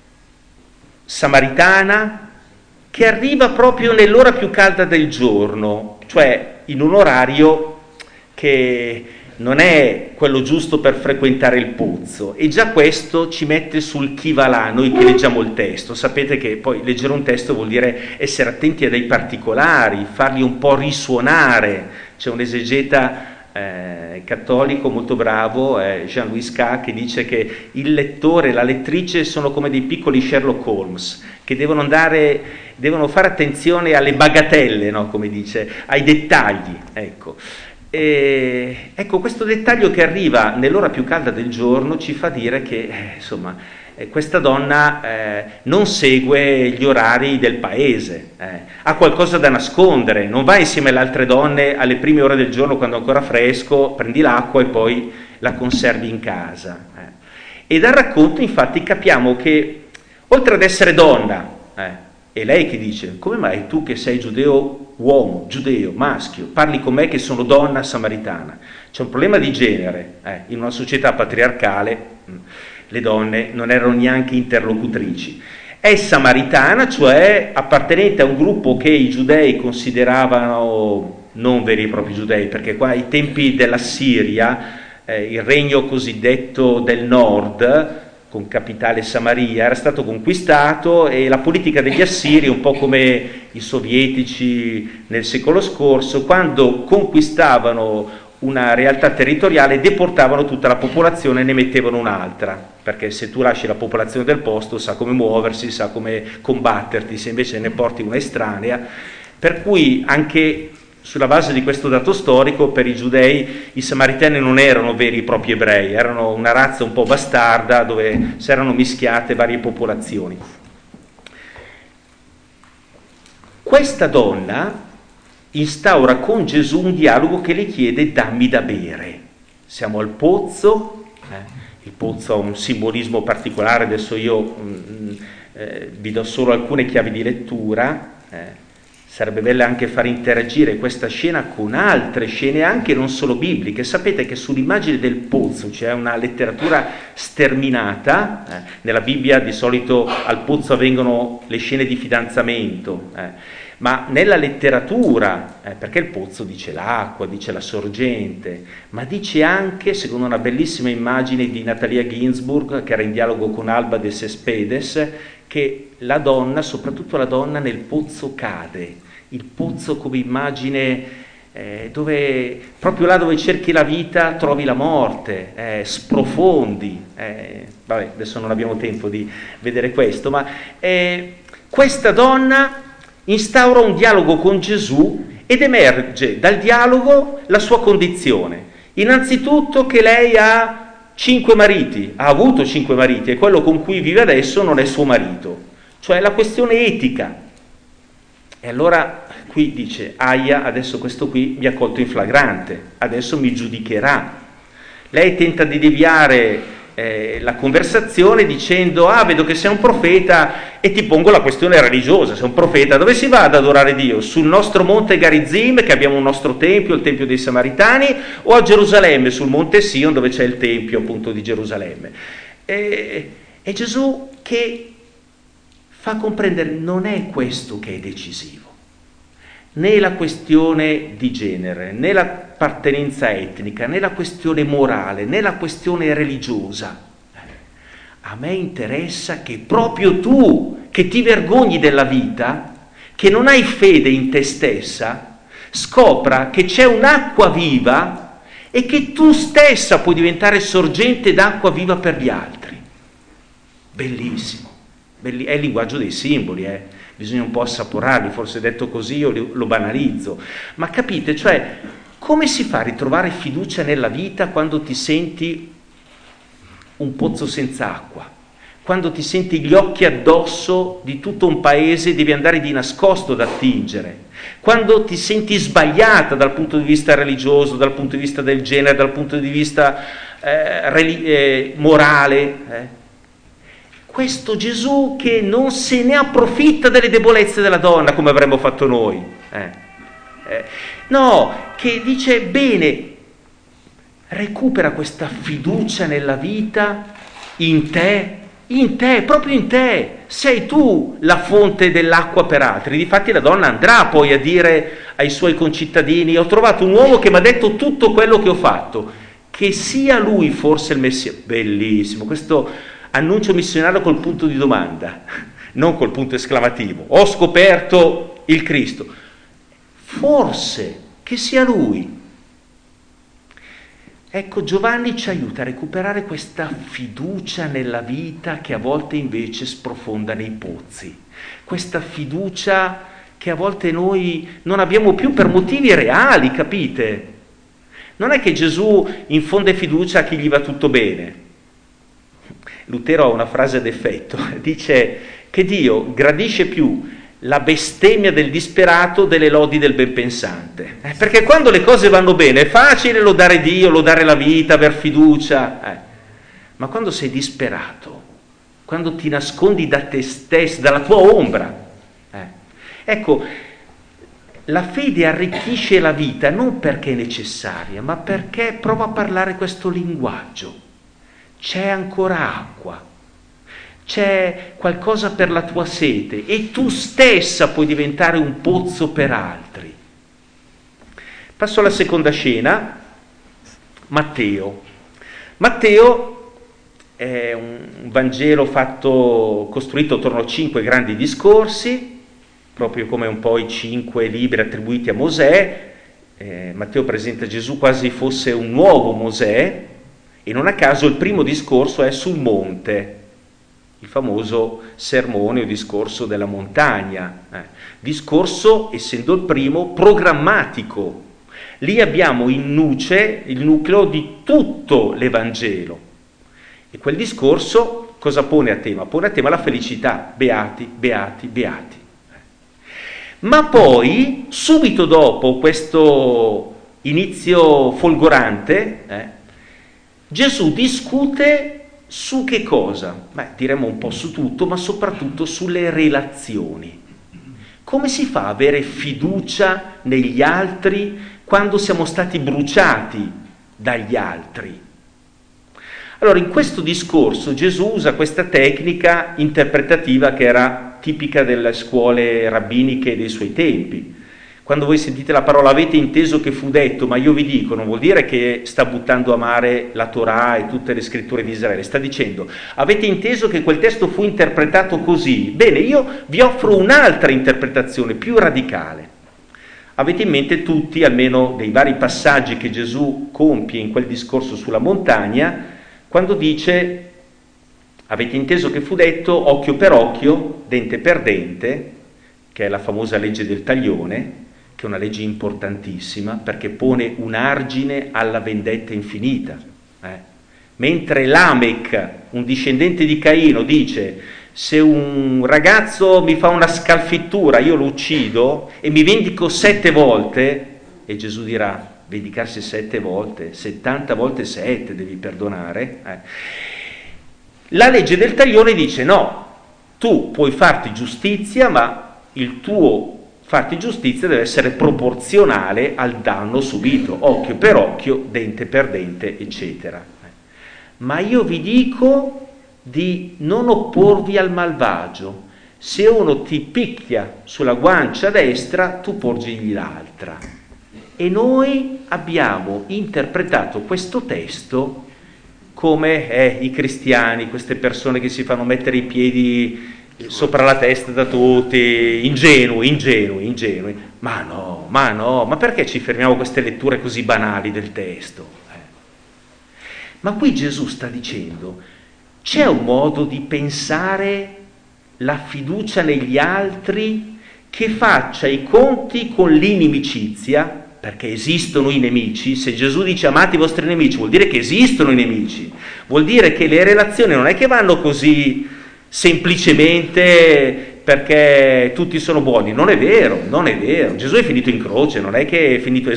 samaritana che arriva proprio nell'ora più calda del giorno, cioè in un orario che non è quello giusto per frequentare il pozzo, e già questo ci mette sul chi va là, noi che leggiamo il testo. Sapete che poi leggere un testo vuol dire essere attenti a dei particolari, farli un po' risuonare. C'è un esegeta eh, cattolico molto bravo, eh, Jean-Louis K, che dice che il lettore e la lettrice sono come dei piccoli Sherlock Holmes, che devono andare, devono fare attenzione alle bagatelle, no? Come dice, ai dettagli, ecco. E, ecco, questo dettaglio che arriva nell'ora più calda del giorno ci fa dire che eh, insomma eh, questa donna eh, non segue gli orari del paese, eh, ha qualcosa da nascondere, non va insieme alle altre donne alle prime ore del giorno quando è ancora fresco, prendi l'acqua e poi la conservi in casa. Eh. E dal racconto infatti capiamo che oltre ad essere donna, eh, è lei che dice: come mai tu che sei giudeo uomo, giudeo, maschio, parli con me che sono donna samaritana? C'è un problema di genere, eh, in una società patriarcale mh, le donne non erano neanche interlocutrici. È samaritana, cioè appartenente a un gruppo che i giudei consideravano non veri e propri giudei, perché qua ai tempi della Siria, eh, il regno cosiddetto del nord, con capitale Samaria, era stato conquistato, e la politica degli assiri, un po' come i sovietici nel secolo scorso, quando conquistavano una realtà territoriale deportavano tutta la popolazione e ne mettevano un'altra, perché se tu lasci la popolazione del posto sa come muoversi, sa come combatterti, se invece ne porti una estranea, per cui anche sulla base di questo dato storico, per i giudei i samaritani non erano veri e propri ebrei, erano una razza un po' bastarda dove si erano mischiate varie popolazioni. Questa donna instaura con Gesù un dialogo che le chiede: dammi da bere. Siamo al pozzo, eh, il pozzo ha un simbolismo particolare, adesso io mh, eh, vi do solo alcune chiavi di lettura. eh, Sarebbe bello anche far interagire questa scena con altre scene anche non solo bibliche. Sapete che sull'immagine del pozzo c'è una letteratura sterminata. Eh, nella Bibbia di solito al pozzo avvengono le scene di fidanzamento, eh, ma nella letteratura, eh, perché il pozzo dice l'acqua, dice la sorgente, ma dice anche, secondo una bellissima immagine di Natalia Ginzburg, che era in dialogo con Alba de Cespedes, che la donna, soprattutto la donna, nel pozzo cade. Il pozzo come immagine eh, dove, proprio là dove cerchi la vita trovi la morte, eh, sprofondi. Eh, vabbè, adesso non abbiamo tempo di vedere questo, ma eh, questa donna instaura un dialogo con Gesù ed emerge dal dialogo la sua condizione. Innanzitutto che lei ha cinque mariti, ha avuto cinque mariti, e quello con cui vive adesso non è suo marito, cioè la questione etica. E allora qui dice: aia, adesso questo qui mi ha colto in flagrante, adesso mi giudicherà. Lei tenta di deviare eh, la conversazione dicendo: ah, vedo che sei un profeta e ti pongo la questione religiosa. Sei un profeta, dove si va ad adorare Dio? Sul nostro monte Garizim, che abbiamo un nostro tempio, il tempio dei Samaritani, o a Gerusalemme, sul monte Sion, dove c'è il tempio appunto di Gerusalemme? E, e Gesù che fa comprendere: non è questo che è decisivo, né la questione di genere, né l'appartenenza etnica, né la questione morale, né la questione religiosa. A me interessa che proprio tu, che ti vergogni della vita, che non hai fede in te stessa, scopra che c'è un'acqua viva e che tu stessa puoi diventare sorgente d'acqua viva per gli altri. Bellissimo. È il linguaggio dei simboli, eh. Bisogna un po' assaporarli, forse detto così io lo banalizzo, ma capite, cioè come si fa a ritrovare fiducia nella vita quando ti senti un pozzo senza acqua, quando ti senti gli occhi addosso di tutto un paese e devi andare di nascosto ad attingere, quando ti senti sbagliata dal punto di vista religioso, dal punto di vista del genere, dal punto di vista eh, relig- eh, morale, eh. questo Gesù che non se ne approfitta delle debolezze della donna come avremmo fatto noi. Eh. Eh. No, che dice bene, recupera questa fiducia nella vita in te, in te, proprio in te. Sei tu la fonte dell'acqua per altri. Difatti la donna andrà poi a dire ai suoi concittadini: ho trovato un uomo che mi ha detto tutto quello che ho fatto, che sia lui forse il Messia. Bellissimo, questo annuncio missionario col punto di domanda, non col punto esclamativo. Ho scoperto il Cristo. Forse che sia lui. Ecco, Giovanni ci aiuta a recuperare questa fiducia nella vita che a volte invece sprofonda nei pozzi, questa fiducia che a volte noi non abbiamo più per motivi reali, capite? Non è che Gesù infonde fiducia a chi gli va tutto bene. Lutero ha una frase ad effetto, dice che Dio gradisce più la bestemmia del disperato delle lodi del benpensante, eh, perché quando le cose vanno bene è facile lodare Dio, lodare la vita, aver fiducia, eh. ma quando sei disperato, quando ti nascondi da te stesso, dalla tua ombra, eh. ecco, la fede arricchisce la vita non perché è necessaria, ma perché prova a parlare questo linguaggio. C'è ancora acqua, c'è qualcosa per la tua sete e tu stessa puoi diventare un pozzo per altri. Passo alla seconda scena, Matteo. Matteo è un Vangelo fatto, costruito attorno a cinque grandi discorsi, proprio come un po' i cinque libri attribuiti a Mosè. Eh, Matteo presenta Gesù quasi fosse un nuovo Mosè, e non a caso il primo discorso è sul monte, il famoso sermone o discorso della montagna, eh. discorso, essendo il primo, programmatico. Lì abbiamo in nuce il nucleo di tutto l'Evangelo. E quel discorso cosa pone a tema? Pone a tema la felicità, beati, beati, beati. Ma poi, subito dopo questo inizio folgorante, eh, Gesù discute su che cosa? Beh, diremmo un po' su tutto, ma soprattutto sulle relazioni. Come si fa a avere fiducia negli altri quando siamo stati bruciati dagli altri? Allora, in questo discorso Gesù usa questa tecnica interpretativa che era tipica delle scuole rabbiniche dei suoi tempi. Quando voi sentite la parola avete inteso che fu detto, ma io vi dico, non vuol dire che sta buttando a mare la Torah e tutte le scritture di Israele, sta dicendo avete inteso che quel testo fu interpretato così, bene, io vi offro un'altra interpretazione più radicale. Avete in mente tutti, almeno dei vari passaggi che Gesù compie in quel discorso sulla montagna, quando dice avete inteso che fu detto occhio per occhio, dente per dente, che è la famosa legge del taglione, che è una legge importantissima perché pone un argine alla vendetta infinita. Eh? Mentre Lamech, un discendente di Caino, dice se un ragazzo mi fa una scalfittura io lo uccido e mi vendico sette volte, e Gesù dirà vendicarsi sette volte, settanta volte sette devi perdonare. Eh? La legge del taglione dice no, tu puoi farti giustizia, ma il tuo farti giustizia deve essere proporzionale al danno subito, occhio per occhio, dente per dente, eccetera. Ma io vi dico di non opporvi al malvagio. Se uno ti picchia sulla guancia destra, tu porgigli l'altra. E noi abbiamo interpretato questo testo come eh, i cristiani, queste persone che si fanno mettere i piedi sopra la testa da tutti, ingenui, ingenui, ingenui. Ma no, ma no, ma perché ci fermiamo a queste letture così banali del testo? Eh? Ma qui Gesù sta dicendo, c'è un modo di pensare la fiducia negli altri che faccia i conti con l'inimicizia, perché esistono i nemici. Se Gesù dice amate i vostri nemici, vuol dire che esistono i nemici, vuol dire che le relazioni non è che vanno così semplicemente perché tutti sono buoni. Non è vero, non è vero. Gesù è finito in croce, non è che è finito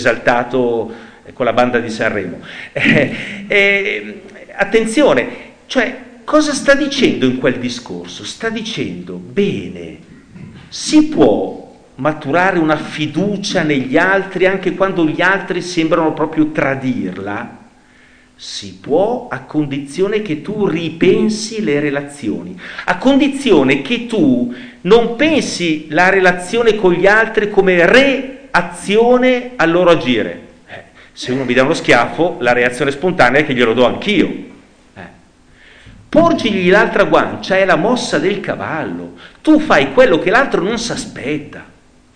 esaltato con la banda di Sanremo. Eh, eh, attenzione, cioè cosa sta dicendo in quel discorso? Sta dicendo, bene, si può maturare una fiducia negli altri anche quando gli altri sembrano proprio tradirla? Si può, a condizione che tu ripensi le relazioni, a condizione che tu non pensi la relazione con gli altri come reazione al loro agire. Eh, se uno mi dà uno schiaffo, la reazione spontanea è che glielo do anch'io. Eh. Porgigli l'altra guancia è la mossa del cavallo. Tu fai quello che l'altro non si aspetta.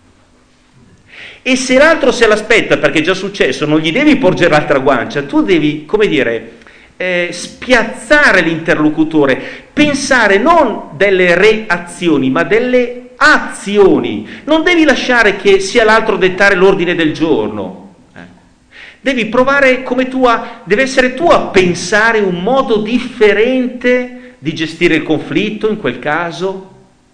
E se l'altro se l'aspetta, perché è già successo, non gli devi porgere l'altra guancia, tu devi, come dire, eh, spiazzare l'interlocutore, pensare non delle reazioni, ma delle azioni. Non devi lasciare che sia l'altro a dettare l'ordine del giorno. Eh. Devi provare come tu a, deve essere tu a pensare un modo differente di gestire il conflitto in quel caso,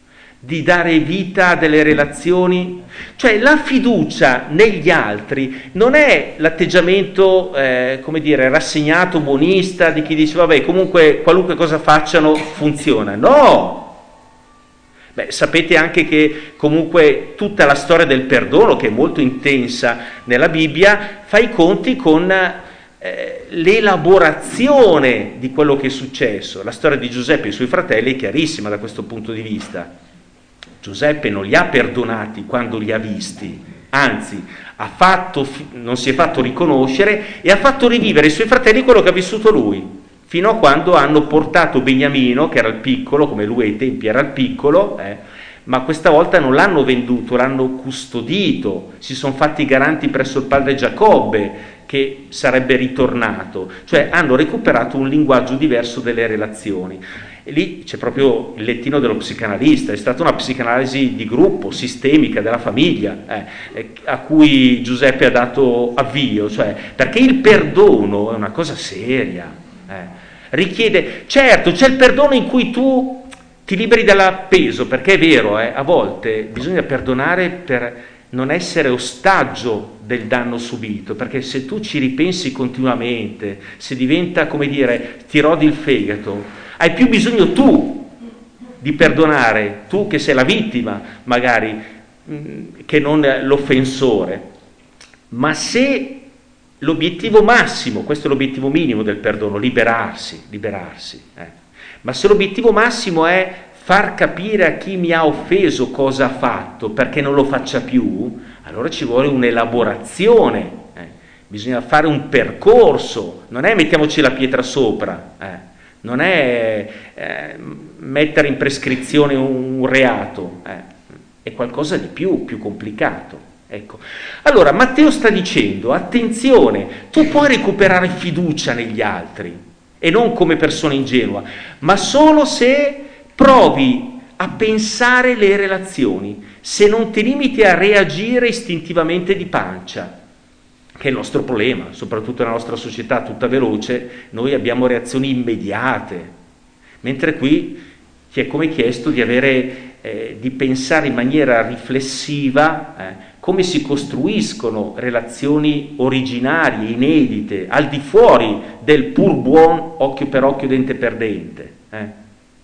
di dare vita a delle relazioni. Cioè la fiducia negli altri non è l'atteggiamento, eh, come dire, rassegnato, buonista di chi dice vabbè comunque qualunque cosa facciano funziona. No! Beh, sapete anche che comunque tutta la storia del perdono, che è molto intensa nella Bibbia, fa i conti con eh, l'elaborazione di quello che è successo. La storia di Giuseppe e i suoi fratelli è chiarissima da questo punto di vista. Giuseppe non li ha perdonati quando li ha visti, anzi ha fatto, non si è fatto riconoscere e ha fatto rivivere ai suoi fratelli quello che ha vissuto lui, fino a quando hanno portato Beniamino, che era il piccolo, come lui ai tempi era il piccolo, eh, ma questa volta non l'hanno venduto, l'hanno custodito, si sono fatti garanti presso il padre Giacobbe che sarebbe ritornato, cioè hanno recuperato un linguaggio diverso delle relazioni. E lì c'è proprio il lettino dello psicanalista, è stata una psicanalisi di gruppo, sistemica, della famiglia, eh, a cui Giuseppe ha dato avvio, cioè perché il perdono è una cosa seria, eh, richiede, certo c'è il perdono in cui tu ti liberi dall'appeso, perché è vero, eh, a volte bisogna perdonare per non essere ostaggio del danno subito, perché se tu ci ripensi continuamente, se diventa, come dire, ti rodi il fegato, hai più bisogno tu di perdonare, tu che sei la vittima magari, che non l'offensore. Ma se l'obiettivo massimo, questo è l'obiettivo minimo del perdono, liberarsi, liberarsi, eh. ma se l'obiettivo massimo è far capire a chi mi ha offeso cosa ha fatto perché non lo faccia più, allora ci vuole un'elaborazione, eh. bisogna fare un percorso, non è mettiamoci la pietra sopra, eh. non è eh, mettere in prescrizione un, un reato, eh. è qualcosa di più, più complicato. Ecco. Allora Matteo sta dicendo, attenzione, tu puoi recuperare fiducia negli altri, e non come persona ingenua, ma solo se provi a pensare le relazioni, se non ti limiti a reagire istintivamente di pancia, che è il nostro problema, soprattutto nella nostra società tutta veloce, noi abbiamo reazioni immediate, mentre qui ti è come chiesto di avere, eh, di pensare in maniera riflessiva eh, come si costruiscono relazioni originarie, inedite, al di fuori del pur buon occhio per occhio, dente per dente. Eh.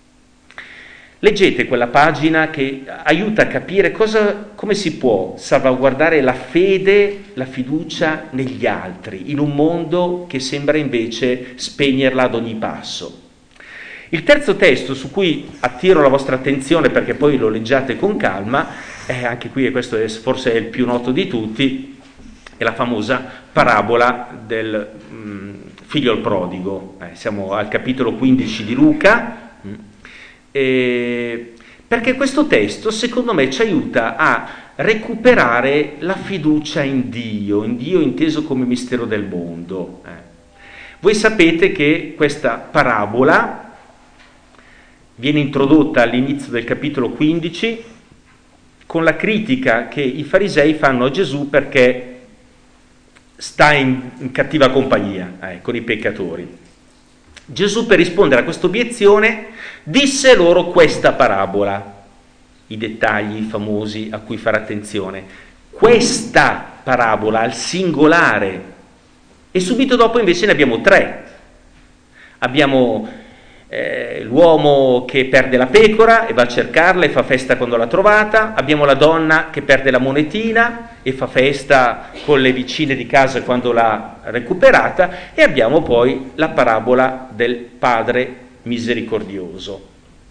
Leggete quella pagina che aiuta a capire cosa, come si può salvaguardare la fede, la fiducia negli altri, in un mondo che sembra invece spegnerla ad ogni passo. Il terzo testo su cui attiro la vostra attenzione, perché poi lo leggiate con calma, eh, anche qui, e questo è forse è il più noto di tutti, è la famosa parabola del mh, figlio al prodigo. Eh, siamo al capitolo quindici di Luca, mh, e, perché questo testo secondo me ci aiuta a recuperare la fiducia in Dio, in Dio inteso come mistero del mondo. Eh. Voi sapete che questa parabola viene introdotta all'inizio del capitolo quindici con la critica che i farisei fanno a Gesù perché sta in, in cattiva compagnia eh, con i peccatori. Gesù, per rispondere a questa obiezione, disse loro questa parabola, i dettagli famosi a cui fare attenzione. Questa parabola al singolare, e subito dopo invece ne abbiamo tre. Abbiamo eh, l'uomo che perde la pecora e va a cercarla e fa festa quando l'ha trovata, abbiamo la donna che perde la monetina e fa festa con le vicine di casa quando l'ha recuperata, e abbiamo poi la parabola del padre misericordioso.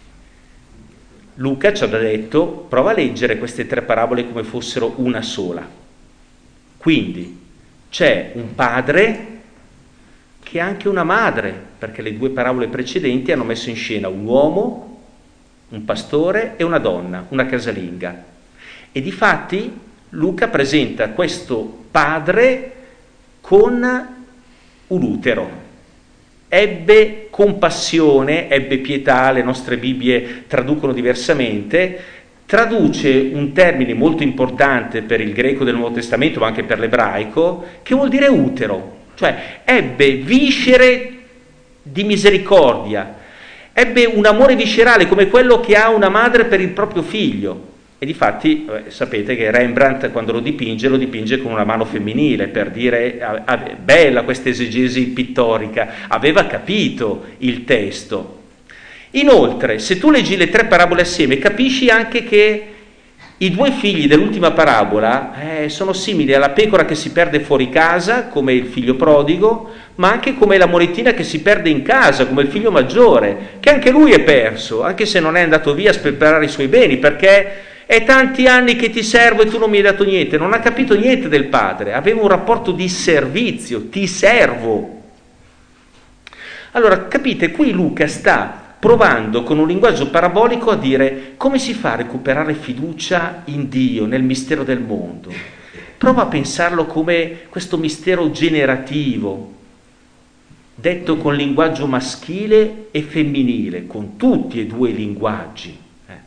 Luca ci ha detto: prova a leggere queste tre parabole come fossero una sola. Quindi c'è un padre che è anche una madre, perché le due parabole precedenti hanno messo in scena un uomo, un pastore e una donna, una casalinga. E difatti Luca presenta questo padre con un utero. Ebbe compassione, ebbe pietà, le nostre Bibbie traducono diversamente, traduce un termine molto importante per il greco del Nuovo Testamento, ma anche per l'ebraico, che vuol dire utero, cioè ebbe viscere di misericordia, ebbe un amore viscerale come quello che ha una madre per il proprio figlio. E difatti eh, sapete che Rembrandt, quando lo dipinge, lo dipinge con una mano femminile, per dire ah, ah, bella questa esegesi pittorica, aveva capito il testo. Inoltre, se tu leggi le tre parabole assieme, capisci anche che i due figli dell'ultima parabola eh, sono simili alla pecora che si perde fuori casa, come il figlio prodigo, ma anche come la monetina che si perde in casa, come il figlio maggiore, che anche lui è perso, anche se non è andato via a sperperare i suoi beni, perché è tanti anni che ti servo e tu non mi hai dato niente. Non ha capito niente del padre, aveva un rapporto di servizio, ti servo. Allora, capite, qui Luca sta provando con un linguaggio parabolico a dire come si fa a recuperare fiducia in Dio, nel mistero del mondo. Prova a pensarlo come questo mistero generativo, detto con linguaggio maschile e femminile, con tutti e due i linguaggi.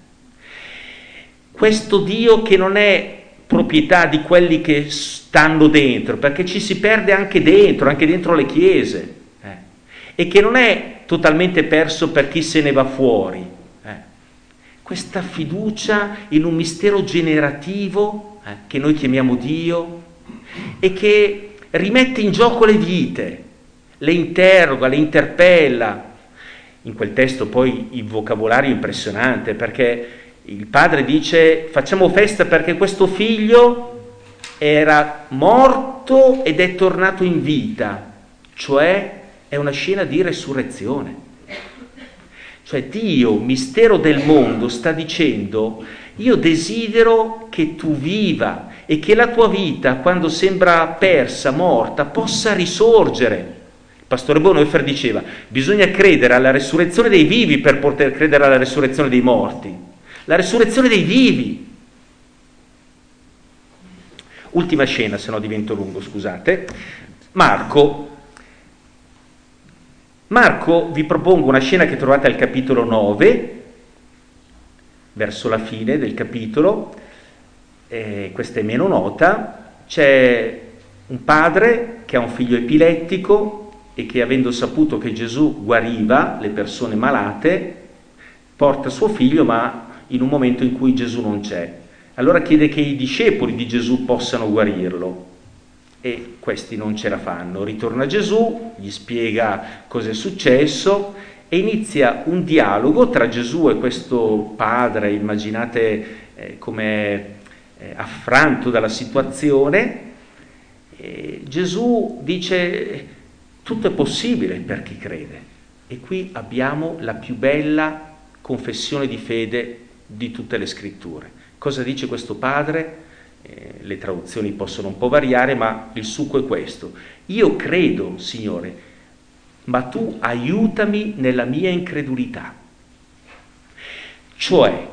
Questo Dio che non è proprietà di quelli che stanno dentro, perché ci si perde anche dentro, anche dentro le chiese, eh, e che non è totalmente perso per chi se ne va fuori. Eh. Questa fiducia in un mistero generativo eh, che noi chiamiamo Dio e che rimette in gioco le vite, le interroga, le interpella. In quel testo poi il vocabolario è impressionante, perché il padre dice: facciamo festa perché questo figlio era morto ed è tornato in vita, cioè è una scena di resurrezione. Cioè Dio, mistero del mondo, sta dicendo: io desidero che tu viva e che la tua vita, quando sembra persa, morta, possa risorgere. Il pastore Bonhoeffer diceva: bisogna credere alla resurrezione dei vivi per poter credere alla resurrezione dei morti. La resurrezione dei vivi. Ultima scena, se no divento lungo, scusate. Marco. Marco, vi propongo una scena che trovate al capitolo nove, verso la fine del capitolo. Eh, questa è meno nota. C'è un padre che ha un figlio epilettico e che, avendo saputo che Gesù guariva le persone malate, porta suo figlio, ma in un momento in cui Gesù non c'è. Allora chiede che i discepoli di Gesù possano guarirlo e questi non ce la fanno. Ritorna Gesù, gli spiega cosa è successo e inizia un dialogo tra Gesù e questo padre, immaginate eh, come eh, affranto dalla situazione. E Gesù dice: tutto è possibile per chi crede. E qui abbiamo la più bella confessione di fede di tutte le scritture. Cosa dice questo padre? Eh, le traduzioni possono un po' variare, ma il succo è questo: io credo, Signore, ma tu aiutami nella mia incredulità. Cioè,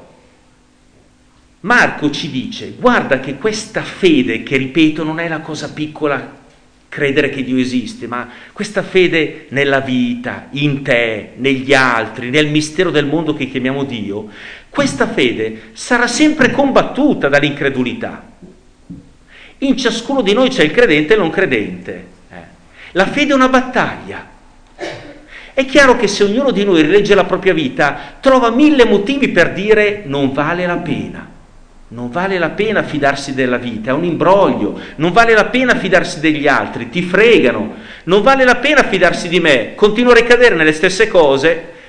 Marco ci dice: guarda che questa fede, che ripeto non è la cosa piccola, credere che Dio esiste, ma questa fede nella vita, in te, negli altri, nel mistero del mondo che chiamiamo Dio, questa fede sarà sempre combattuta dall'incredulità. In ciascuno di noi c'è il credente e il non credente. Eh. La fede è una battaglia. È chiaro che se ognuno di noi rilegge la propria vita, trova mille motivi per dire: non vale la pena. Non vale la pena fidarsi della vita, è un imbroglio. Non vale la pena fidarsi degli altri, ti fregano. Non vale la pena fidarsi di me, continuo a ricadere nelle stesse cose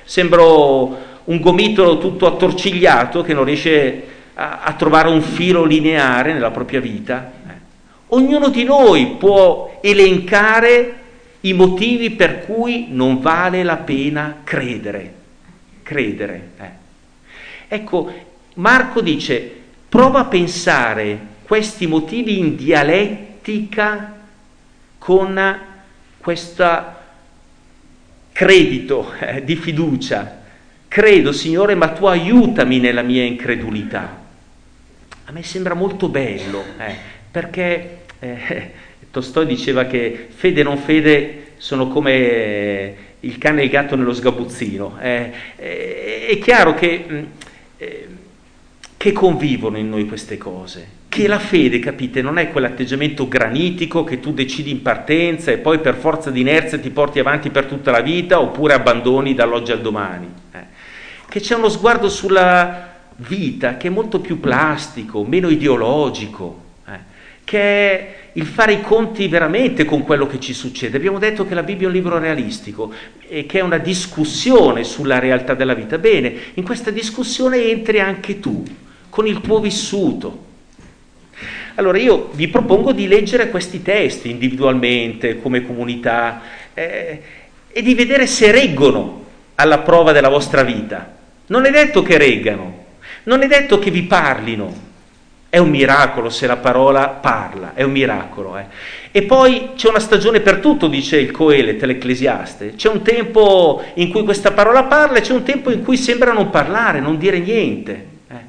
sembro un gomitolo tutto attorcigliato che non riesce a, a trovare un filo lineare nella propria vita. Eh. Ognuno di noi può elencare i motivi per cui non vale la pena credere. Credere. Eh. Ecco, Marco dice, prova a pensare questi motivi in dialettica con questo credito eh, di fiducia. Credo, Signore, ma tu aiutami nella mia incredulità. A me sembra molto bello, eh, perché eh, Tolstoi diceva che fede e non fede sono come eh, il cane e il gatto nello sgabuzzino. Eh, eh, è chiaro che, eh, che convivono in noi queste cose. Che la fede, capite, non è quell'atteggiamento granitico che tu decidi in partenza e poi per forza di inerzia ti porti avanti per tutta la vita oppure abbandoni dall'oggi al domani. Eh. Che c'è uno sguardo sulla vita che è molto più plastico, meno ideologico, eh. Che è il fare i conti veramente con quello che ci succede. Abbiamo detto che la Bibbia è un libro realistico e che è una discussione sulla realtà della vita. Bene, in questa discussione entri anche tu, con il tuo vissuto. Allora io vi propongo di leggere questi testi individualmente, come comunità, eh, e di vedere se reggono alla prova della vostra vita. Non è detto che reggano, non è detto che vi parlino. È un miracolo se la parola parla, è un miracolo. Eh. E poi c'è una stagione per tutto, dice il Coelet, l'Ecclesiaste. C'è un tempo in cui questa parola parla e c'è un tempo in cui sembra non parlare, non dire niente.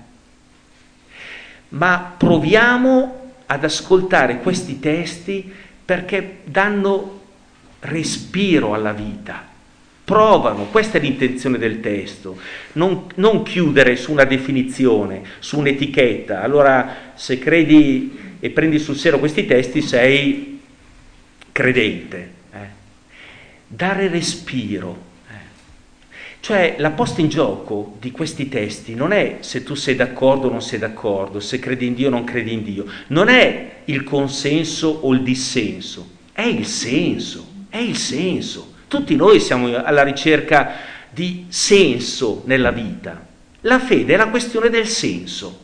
Ma proviamo ad ascoltare questi testi perché danno respiro alla vita, provano, questa è l'intenzione del testo, non, non chiudere su una definizione, su un'etichetta. Allora se credi e prendi sul serio questi testi sei credente. Eh? Dare respiro. Cioè la posta in gioco di questi testi non è se tu sei d'accordo o non sei d'accordo, se credi in Dio o non credi in Dio, non è il consenso o il dissenso, è il senso, è il senso. Tutti noi siamo alla ricerca di senso nella vita. La fede è la questione del senso.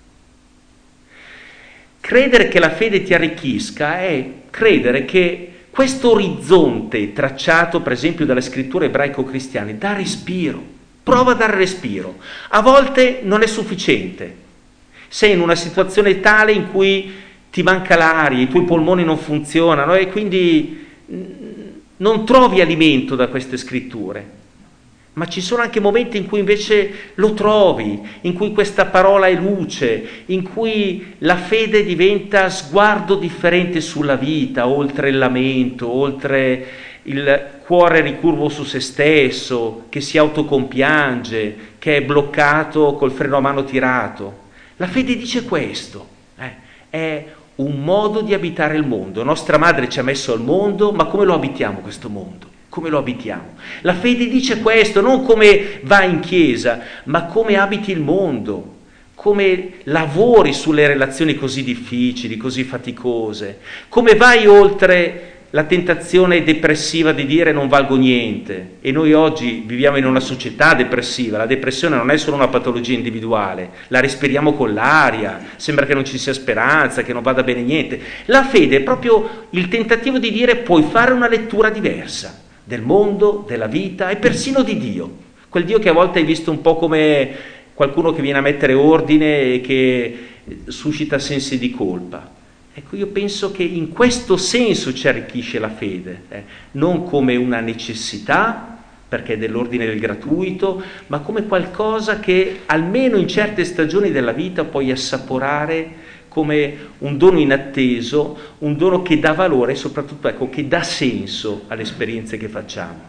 Credere che la fede ti arricchisca è credere che questo orizzonte tracciato, per esempio, dalle scritture ebraico-cristiane, dà respiro, prova a dare respiro. A volte non è sufficiente. Sei in una situazione tale in cui ti manca l'aria, i tuoi polmoni non funzionano e quindi non trovi alimento da queste scritture. Ma ci sono anche momenti in cui invece lo trovi, in cui questa parola è luce, in cui la fede diventa sguardo differente sulla vita, oltre il lamento, oltre il cuore ricurvo su se stesso, che si autocompiange, che è bloccato col freno a mano tirato. La fede dice questo, eh, è un modo di abitare il mondo. Nostra madre ci ha messo al mondo, ma come lo abitiamo questo mondo? Come lo abitiamo? La fede dice questo, non come vai in chiesa, ma come abiti il mondo, come lavori sulle relazioni così difficili, così faticose, come vai oltre la tentazione depressiva di dire non valgo niente. E noi oggi viviamo in una società depressiva, la depressione non è solo una patologia individuale, la respiriamo con l'aria, sembra che non ci sia speranza, che non vada bene niente. La fede è proprio il tentativo di dire puoi fare una lettura diversa del mondo, della vita e persino di Dio, quel Dio che a volte hai visto un po' come qualcuno che viene a mettere ordine e che suscita sensi di colpa. Ecco, io penso che in questo senso ci arricchisce la fede, eh? Non come una necessità, perché è dell'ordine del gratuito, ma come qualcosa che almeno in certe stagioni della vita puoi assaporare come un dono inatteso, un dono che dà valore e soprattutto, ecco, che dà senso alle esperienze che facciamo.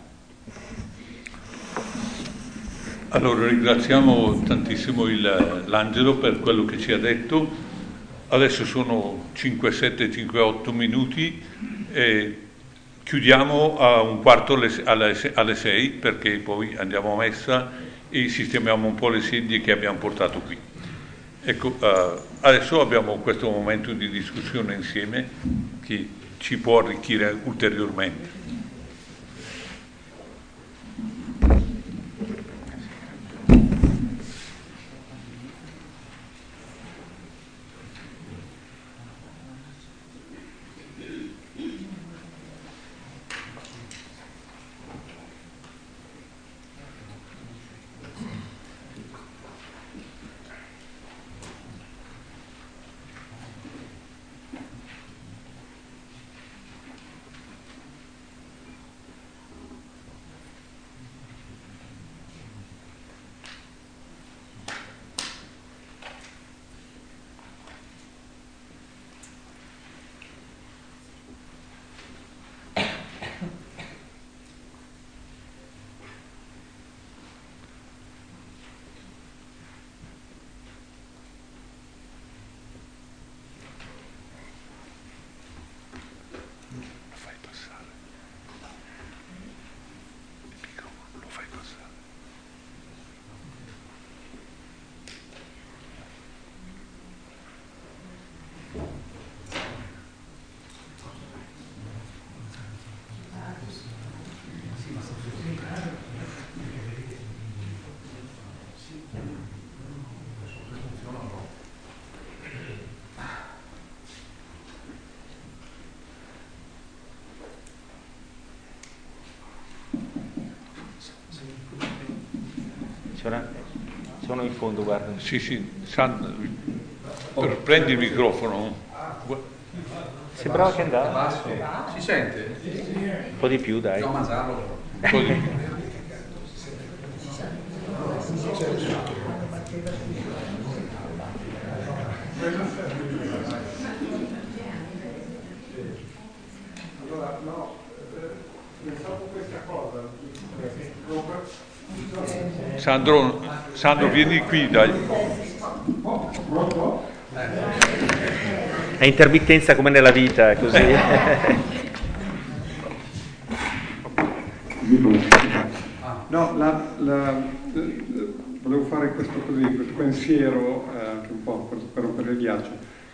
Allora ringraziamo tantissimo il, l'Angelo per quello che ci ha detto. Adesso sono cinque, sette, cinque, otto minuti e chiudiamo a un quarto alle, alle, alle sei perché poi andiamo a messa e sistemiamo un po' le sedie che abbiamo portato qui. Ecco, uh, adesso abbiamo questo momento di discussione insieme che ci può arricchire ulteriormente. C'era, c'è uno in fondo, guarda. Sì, sì, San, prendi il microfono. Sembrava che andava. Si sente? Un po' di più, dai. No, mangiarlo. Un po' di più. Allora, no, pensavo questa cosa. Sandro, Sandro, vieni qui, dai. È intermittenza come nella vita, è così. No, la, la, volevo fare questo così, questo pensiero, eh, anche un po' per, per rompere il ghiaccio,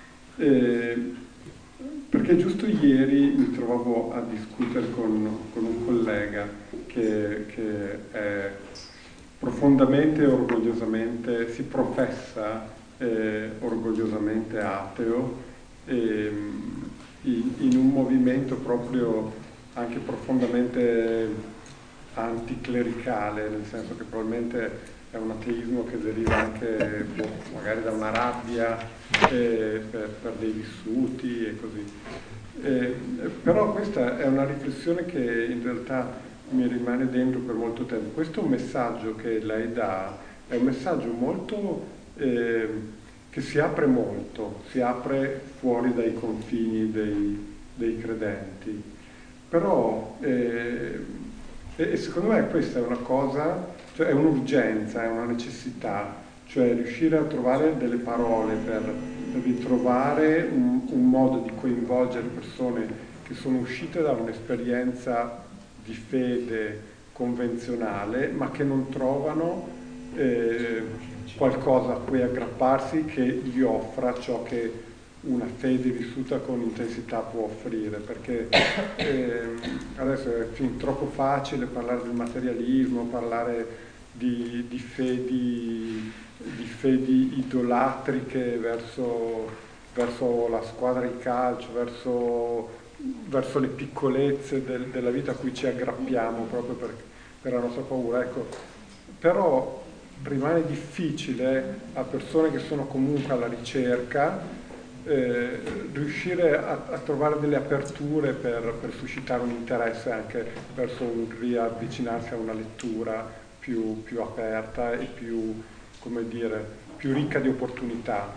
eh, perché giusto ieri mi trovavo a discutere con, con un collega che, che è profondamente e orgogliosamente, si professa eh, orgogliosamente ateo, eh, in, in un movimento proprio anche profondamente anticlericale, nel senso che probabilmente è un ateismo che deriva anche boh, magari da una rabbia eh, per, per dei vissuti e così. Eh, però questa è una riflessione che in realtà mi rimane dentro per molto tempo. Questo messaggio che lei dà è un messaggio molto eh, che si apre molto, si apre fuori dai confini dei, dei credenti. Però eh, e secondo me questa è una cosa, cioè è un'urgenza, è una necessità, cioè riuscire a trovare delle parole per, per ritrovare un, un modo di coinvolgere persone che sono uscite da un'esperienza di fede convenzionale, ma che non trovano eh, qualcosa a cui aggrapparsi che gli offra ciò che una fede vissuta con intensità può offrire, perché eh, adesso è fin troppo facile parlare del materialismo, parlare di, di, fedi, di fedi idolatriche verso, verso la squadra di calcio, verso, verso le piccolezze del, della vita a cui ci aggrappiamo proprio per, per la nostra paura. Ecco, però rimane difficile a persone che sono comunque alla ricerca Eh, riuscire a, a trovare delle aperture per, per suscitare un interesse anche verso un riavvicinarsi a una lettura più, più aperta e più, come dire, più ricca di opportunità.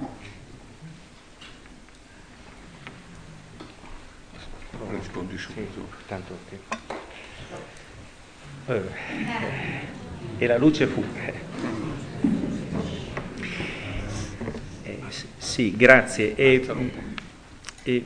Rispondi subito. Sì, tanto che... eh. E la luce fu... Sì, grazie. E, e,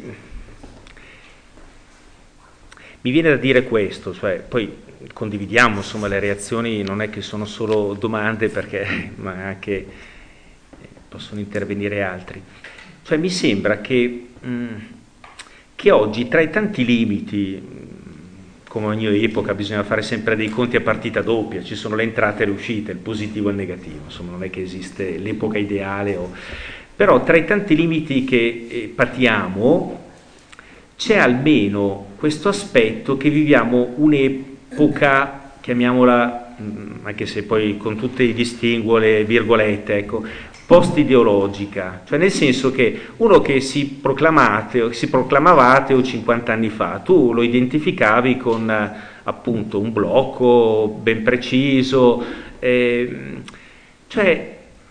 mi viene da dire questo, cioè, poi condividiamo, insomma, le reazioni non è che sono solo domande, perché ma anche possono intervenire altri. Cioè, mi sembra che, mh, che oggi, tra i tanti limiti, come ogni epoca, bisogna fare sempre dei conti a partita doppia, ci sono le entrate e le uscite, il positivo e il negativo, insomma, non è che esiste l'epoca ideale o... Però tra i tanti limiti che eh, patiamo c'è almeno questo aspetto che viviamo un'epoca, chiamiamola, mh, anche se poi con tutte i distinguo, le virgolette, ecco, post-ideologica, cioè nel senso che uno che si proclamate, si proclamava ateo cinquanta anni fa, tu lo identificavi con eh, appunto un blocco ben preciso, eh, cioè...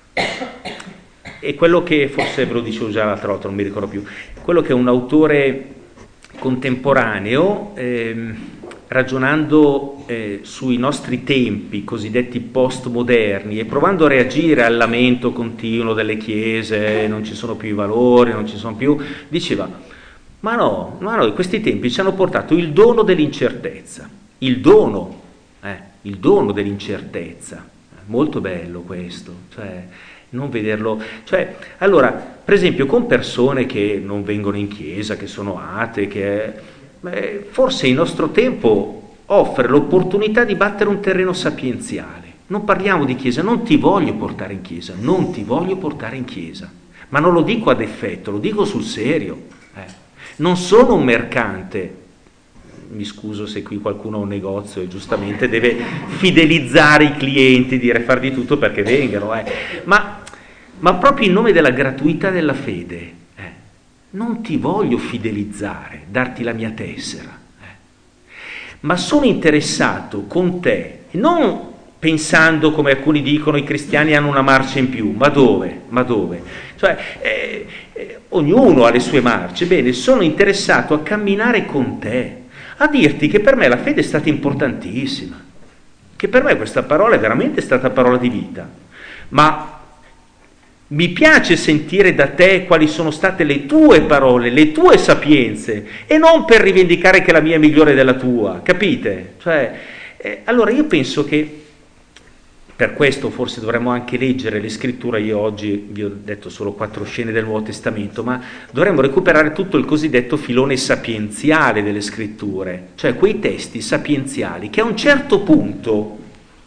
E quello che, forse ve lo dicevo già l'altra volta, non mi ricordo più, quello che un autore contemporaneo, ehm, ragionando eh, sui nostri tempi cosiddetti postmoderni e provando a reagire al lamento continuo delle chiese, non ci sono più i valori, non ci sono più, diceva, ma no, ma no, questi tempi ci hanno portato il dono dell'incertezza, il dono, eh, il dono dell'incertezza, molto bello questo, cioè... non vederlo, cioè, allora, per esempio, con persone che non vengono in chiesa, che sono atee, che beh, forse il nostro tempo offre l'opportunità di battere un terreno sapienziale. Non parliamo di chiesa, non ti voglio portare in chiesa, non ti voglio portare in chiesa, ma non lo dico ad effetto, lo dico sul serio. Eh. Non sono un mercante, mi scuso se qui qualcuno ha un negozio e giustamente deve fidelizzare i clienti, dire far di tutto perché vengano, eh. ma, ma proprio in nome della gratuità della fede, eh, non ti voglio fidelizzare, darti la mia tessera, eh. ma sono interessato con te, non pensando come alcuni dicono i cristiani hanno una marcia in più, ma dove? Ma dove? Cioè, eh, eh, ognuno ha le sue marce, bene, sono interessato a camminare con te, a dirti che per me la fede è stata importantissima, che per me questa parola è veramente stata parola di vita, ma mi piace sentire da te quali sono state le tue parole, le tue sapienze, e non per rivendicare che la mia è migliore della tua, capite? Cioè, eh, allora io penso che per questo forse dovremmo anche leggere le scritture. Io oggi vi ho detto solo quattro scene del Nuovo Testamento, ma dovremmo recuperare tutto il cosiddetto filone sapienziale delle scritture, cioè quei testi sapienziali che a un certo punto,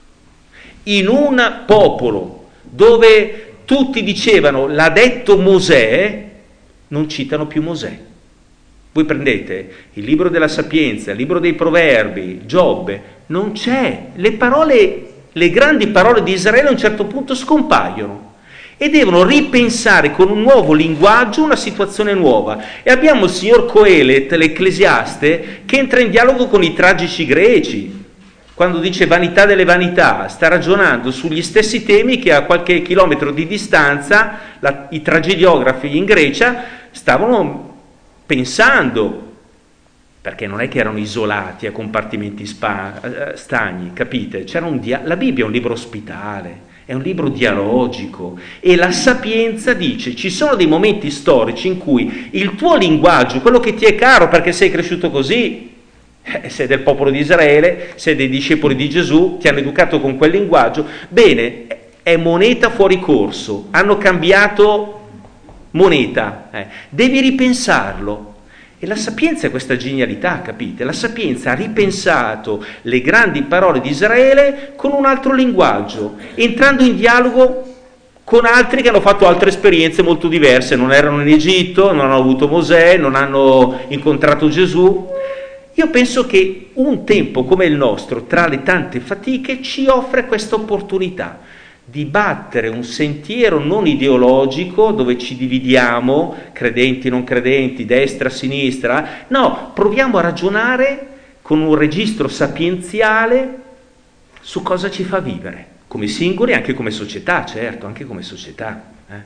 in un popolo dove tutti dicevano l'ha detto Mosè, non citano più Mosè. Voi prendete il libro della Sapienza, il libro dei Proverbi, Giobbe, non c'è, le parole... Le grandi parole di Israele a un certo punto scompaiono e devono ripensare con un nuovo linguaggio una situazione nuova. E abbiamo il signor Coelet, l'Ecclesiaste, che entra in dialogo con i tragici greci. Quando dice vanità delle vanità, sta ragionando sugli stessi temi che a qualche chilometro di distanza la, i tragediografi in Grecia stavano pensando. Perché non è che erano isolati a compartimenti spa, stagni, capite? C'era un dia- la Bibbia è un libro ospitale, è un libro dialogico, e la Sapienza dice ci sono dei momenti storici in cui il tuo linguaggio, quello che ti è caro perché sei cresciuto così, eh, sei del popolo di Israele, sei dei discepoli di Gesù, ti hanno educato con quel linguaggio, bene, è moneta fuori corso, hanno cambiato moneta, eh. devi ripensarlo. E la Sapienza è questa genialità, capite? La Sapienza ha ripensato le grandi parole di Israele con un altro linguaggio, entrando in dialogo con altri che hanno fatto altre esperienze molto diverse, non erano in Egitto, non hanno avuto Mosè, non hanno incontrato Gesù. Io penso che un tempo come il nostro, tra le tante fatiche, ci offre questa opportunità di battere un sentiero non ideologico dove ci dividiamo, credenti, non credenti, destra, sinistra. No, proviamo a ragionare con un registro sapienziale su cosa ci fa vivere, come singoli e anche come società, certo, anche come società. Eh.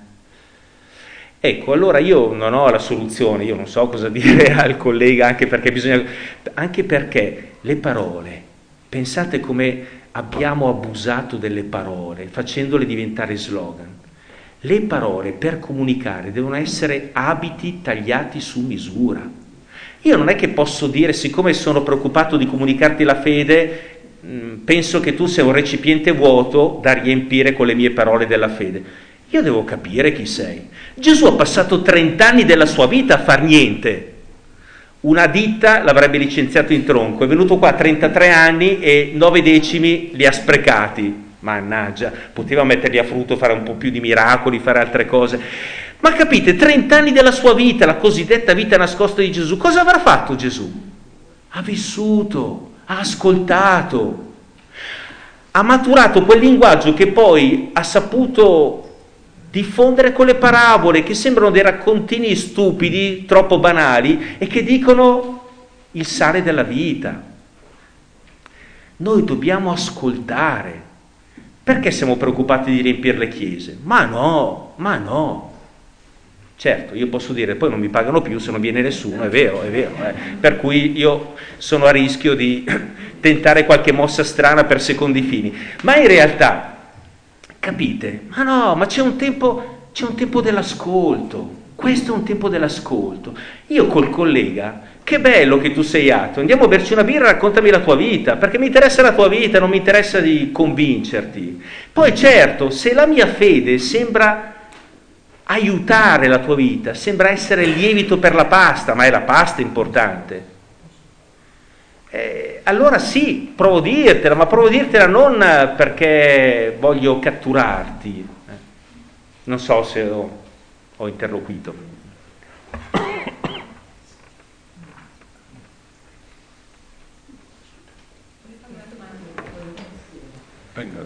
Ecco, allora io non ho la soluzione, io non so cosa dire al collega, anche perché bisogna, anche perché le parole, pensate come abbiamo abusato delle parole, facendole diventare slogan. Le parole per comunicare devono essere abiti tagliati su misura. Io non è che posso dire, siccome sono preoccupato di comunicarti la fede, mh, penso che tu sei un recipiente vuoto da riempire con le mie parole della fede. Io devo capire chi sei. Gesù ha passato trent'anni della sua vita a far niente. Una ditta l'avrebbe licenziato in tronco, è venuto qua a trentatré anni e nove decimi li ha sprecati. Mannaggia, poteva metterli a frutto, fare un po' più di miracoli, fare altre cose. Ma capite, trent'anni della sua vita, la cosiddetta vita nascosta di Gesù, cosa avrà fatto Gesù? Ha vissuto, ha ascoltato, ha maturato quel linguaggio che poi ha saputo diffondere con le parabole, che sembrano dei raccontini stupidi, troppo banali, e che dicono il sale della vita. Noi dobbiamo ascoltare. Perché siamo preoccupati di riempire le chiese? Ma no, ma no. Certo, io posso dire, poi non mi pagano più se non viene nessuno, è vero, è vero. Eh. Per cui io sono a rischio di tentare qualche mossa strana per secondi fini. Ma in realtà, capite? Ma no, ma c'è un tempo, c'è un tempo dell'ascolto. Questo è un tempo dell'ascolto. Io col collega, che bello che tu sei atto, andiamo a berci una birra, raccontami la tua vita, perché mi interessa la tua vita, non mi interessa di convincerti. Poi certo, se la mia fede sembra aiutare la tua vita, sembra essere il lievito per la pasta, ma è la pasta importante, Eh, allora sì, provo a dirtela, ma provo a dirtela non perché voglio catturarti. Eh. Non so se ho, ho interloquito. Venga.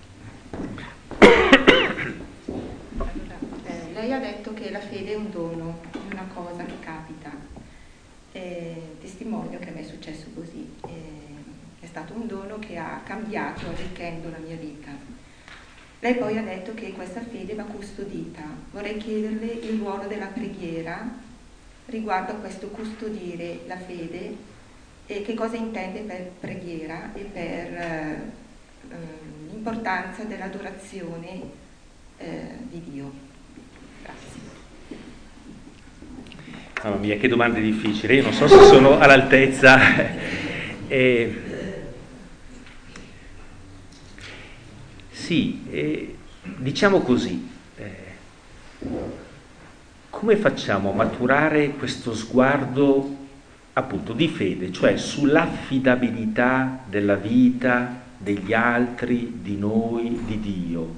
Allora, eh, lei ha detto che la fede è un dono, una cosa che capita. Eh, testimonio che a me è successo così. Eh, è stato un dono che ha cambiato, arricchendo la mia vita. Lei poi ha detto che questa fede va custodita. Vorrei chiederle il ruolo della preghiera riguardo a questo custodire la fede e che cosa intende per preghiera e per eh, l'importanza dell'adorazione eh, di Dio. Grazie. Mamma mia, che domande difficili, io non so se sono all'altezza. eh, sì, eh, diciamo così, eh, come facciamo a maturare questo sguardo appunto di fede, cioè sull'affidabilità della vita, degli altri, di noi, di Dio?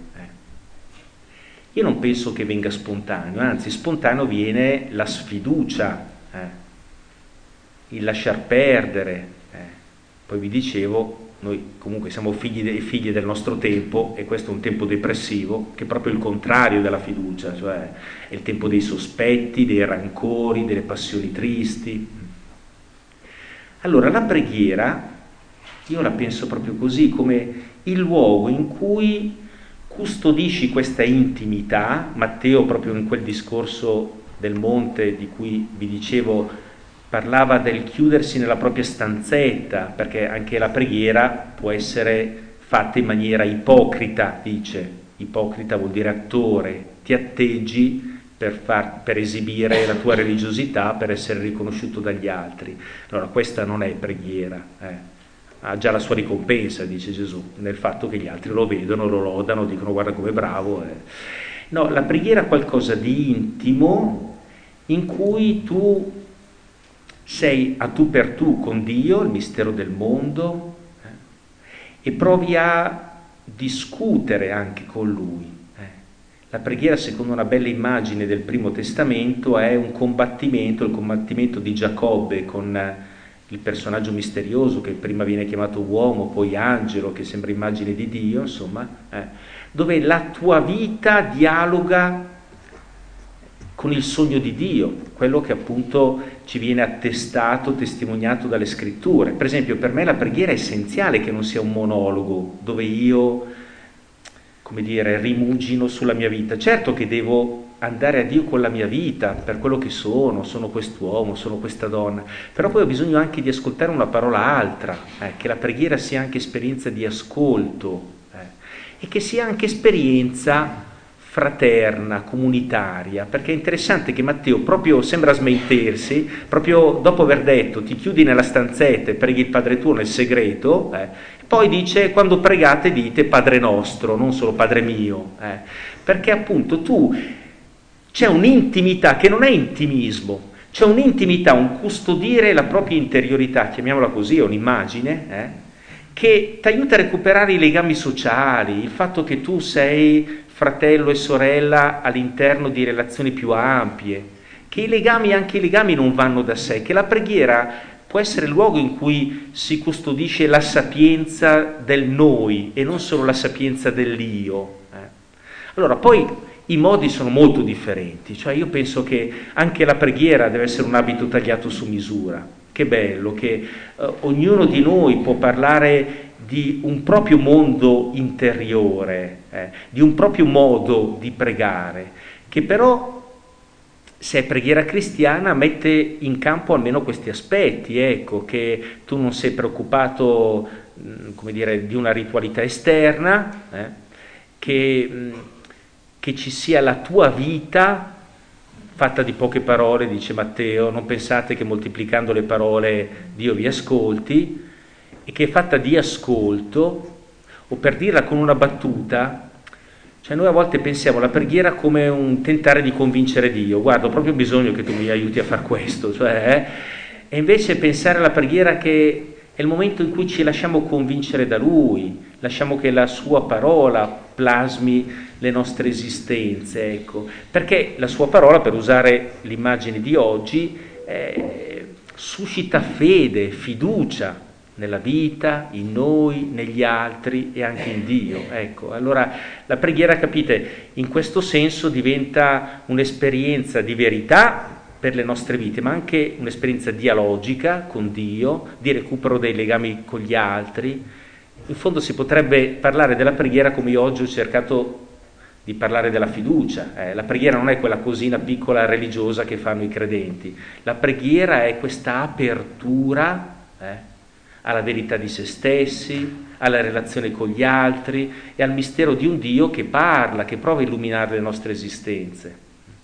Io non penso che venga spontaneo, anzi spontaneo viene la sfiducia, eh, il lasciar perdere. Eh. Poi vi dicevo, noi comunque siamo figli e figlie del nostro tempo e questo è un tempo depressivo che è proprio il contrario della fiducia, cioè è il tempo dei sospetti, dei rancori, delle passioni tristi. Allora la preghiera, io la penso proprio così, come il luogo in cui custodisci questa intimità. Matteo proprio in quel discorso del monte di cui vi dicevo parlava del chiudersi nella propria stanzetta, perché anche la preghiera può essere fatta in maniera ipocrita, dice. Ipocrita vuol dire attore, ti atteggi per, far, per esibire la tua religiosità, per essere riconosciuto dagli altri. Allora questa non è preghiera, eh. Ha già la sua ricompensa, dice Gesù, nel fatto che gli altri lo vedono, lo lodano, dicono guarda com'è bravo. Eh. No, la preghiera è qualcosa di intimo in cui tu sei a tu per tu con Dio, il mistero del mondo, eh, e provi a discutere anche con Lui. Eh. La preghiera, secondo una bella immagine del Primo Testamento, è un combattimento, il combattimento di Giacobbe con eh, il personaggio misterioso che prima viene chiamato uomo, poi angelo, che sembra immagine di Dio, insomma, eh, dove la tua vita dialoga con il sogno di Dio, quello che appunto ci viene attestato, testimoniato dalle scritture. Per esempio, per me la preghiera è essenziale che non sia un monologo, dove io, come dire, rimugino sulla mia vita. Certo che devo andare a Dio con la mia vita, per quello che sono, sono quest'uomo, sono questa donna, però poi ho bisogno anche di ascoltare una parola altra, eh, che la preghiera sia anche esperienza di ascolto, eh, e che sia anche esperienza fraterna, comunitaria, perché è interessante che Matteo proprio sembra smentirsi, proprio dopo aver detto ti chiudi nella stanzetta e preghi il Padre tuo nel segreto, eh, poi dice quando pregate dite Padre nostro, non solo Padre mio, eh, perché appunto tu c'è un'intimità che non è intimismo, c'è un'intimità, un custodire la propria interiorità, chiamiamola così, è un'immagine, eh, che ti aiuta a recuperare i legami sociali, il fatto che tu sei fratello e sorella all'interno di relazioni più ampie, che i legami, anche i legami non vanno da sé, che la preghiera può essere il luogo in cui si custodisce la sapienza del noi e non solo la sapienza dell'io. Eh. Allora, poi i modi sono molto differenti, cioè io penso che anche la preghiera deve essere un abito tagliato su misura. Che bello che eh, ognuno di noi può parlare di un proprio mondo interiore, eh, di un proprio modo di pregare, che però, se è preghiera cristiana, mette in campo almeno questi aspetti, ecco, che tu non sei preoccupato, mh, come dire, di una ritualità esterna, eh, che, mh, che ci sia la tua vita fatta di poche parole, dice Matteo, non pensate che moltiplicando le parole Dio vi ascolti, e che è fatta di ascolto, o per dirla con una battuta, cioè noi a volte pensiamo alla preghiera come un tentare di convincere Dio, guarda ho proprio bisogno che tu mi aiuti a far questo, cioè, eh? E invece pensare alla preghiera che è il momento in cui ci lasciamo convincere da Lui, lasciamo che la Sua parola plasmi le nostre esistenze, ecco, perché la Sua parola, per usare l'immagine di oggi, eh, suscita fede, fiducia, nella vita, in noi, negli altri e anche in Dio. Ecco, allora la preghiera, capite, in questo senso diventa un'esperienza di verità per le nostre vite, ma anche un'esperienza dialogica con Dio, di recupero dei legami con gli altri. In fondo si potrebbe parlare della preghiera come io oggi ho cercato di parlare della fiducia. Eh, la preghiera non è quella cosina piccola religiosa che fanno i credenti. La preghiera è questa apertura eh, alla verità di se stessi, alla relazione con gli altri e al mistero di un Dio che parla, che prova a illuminare le nostre esistenze.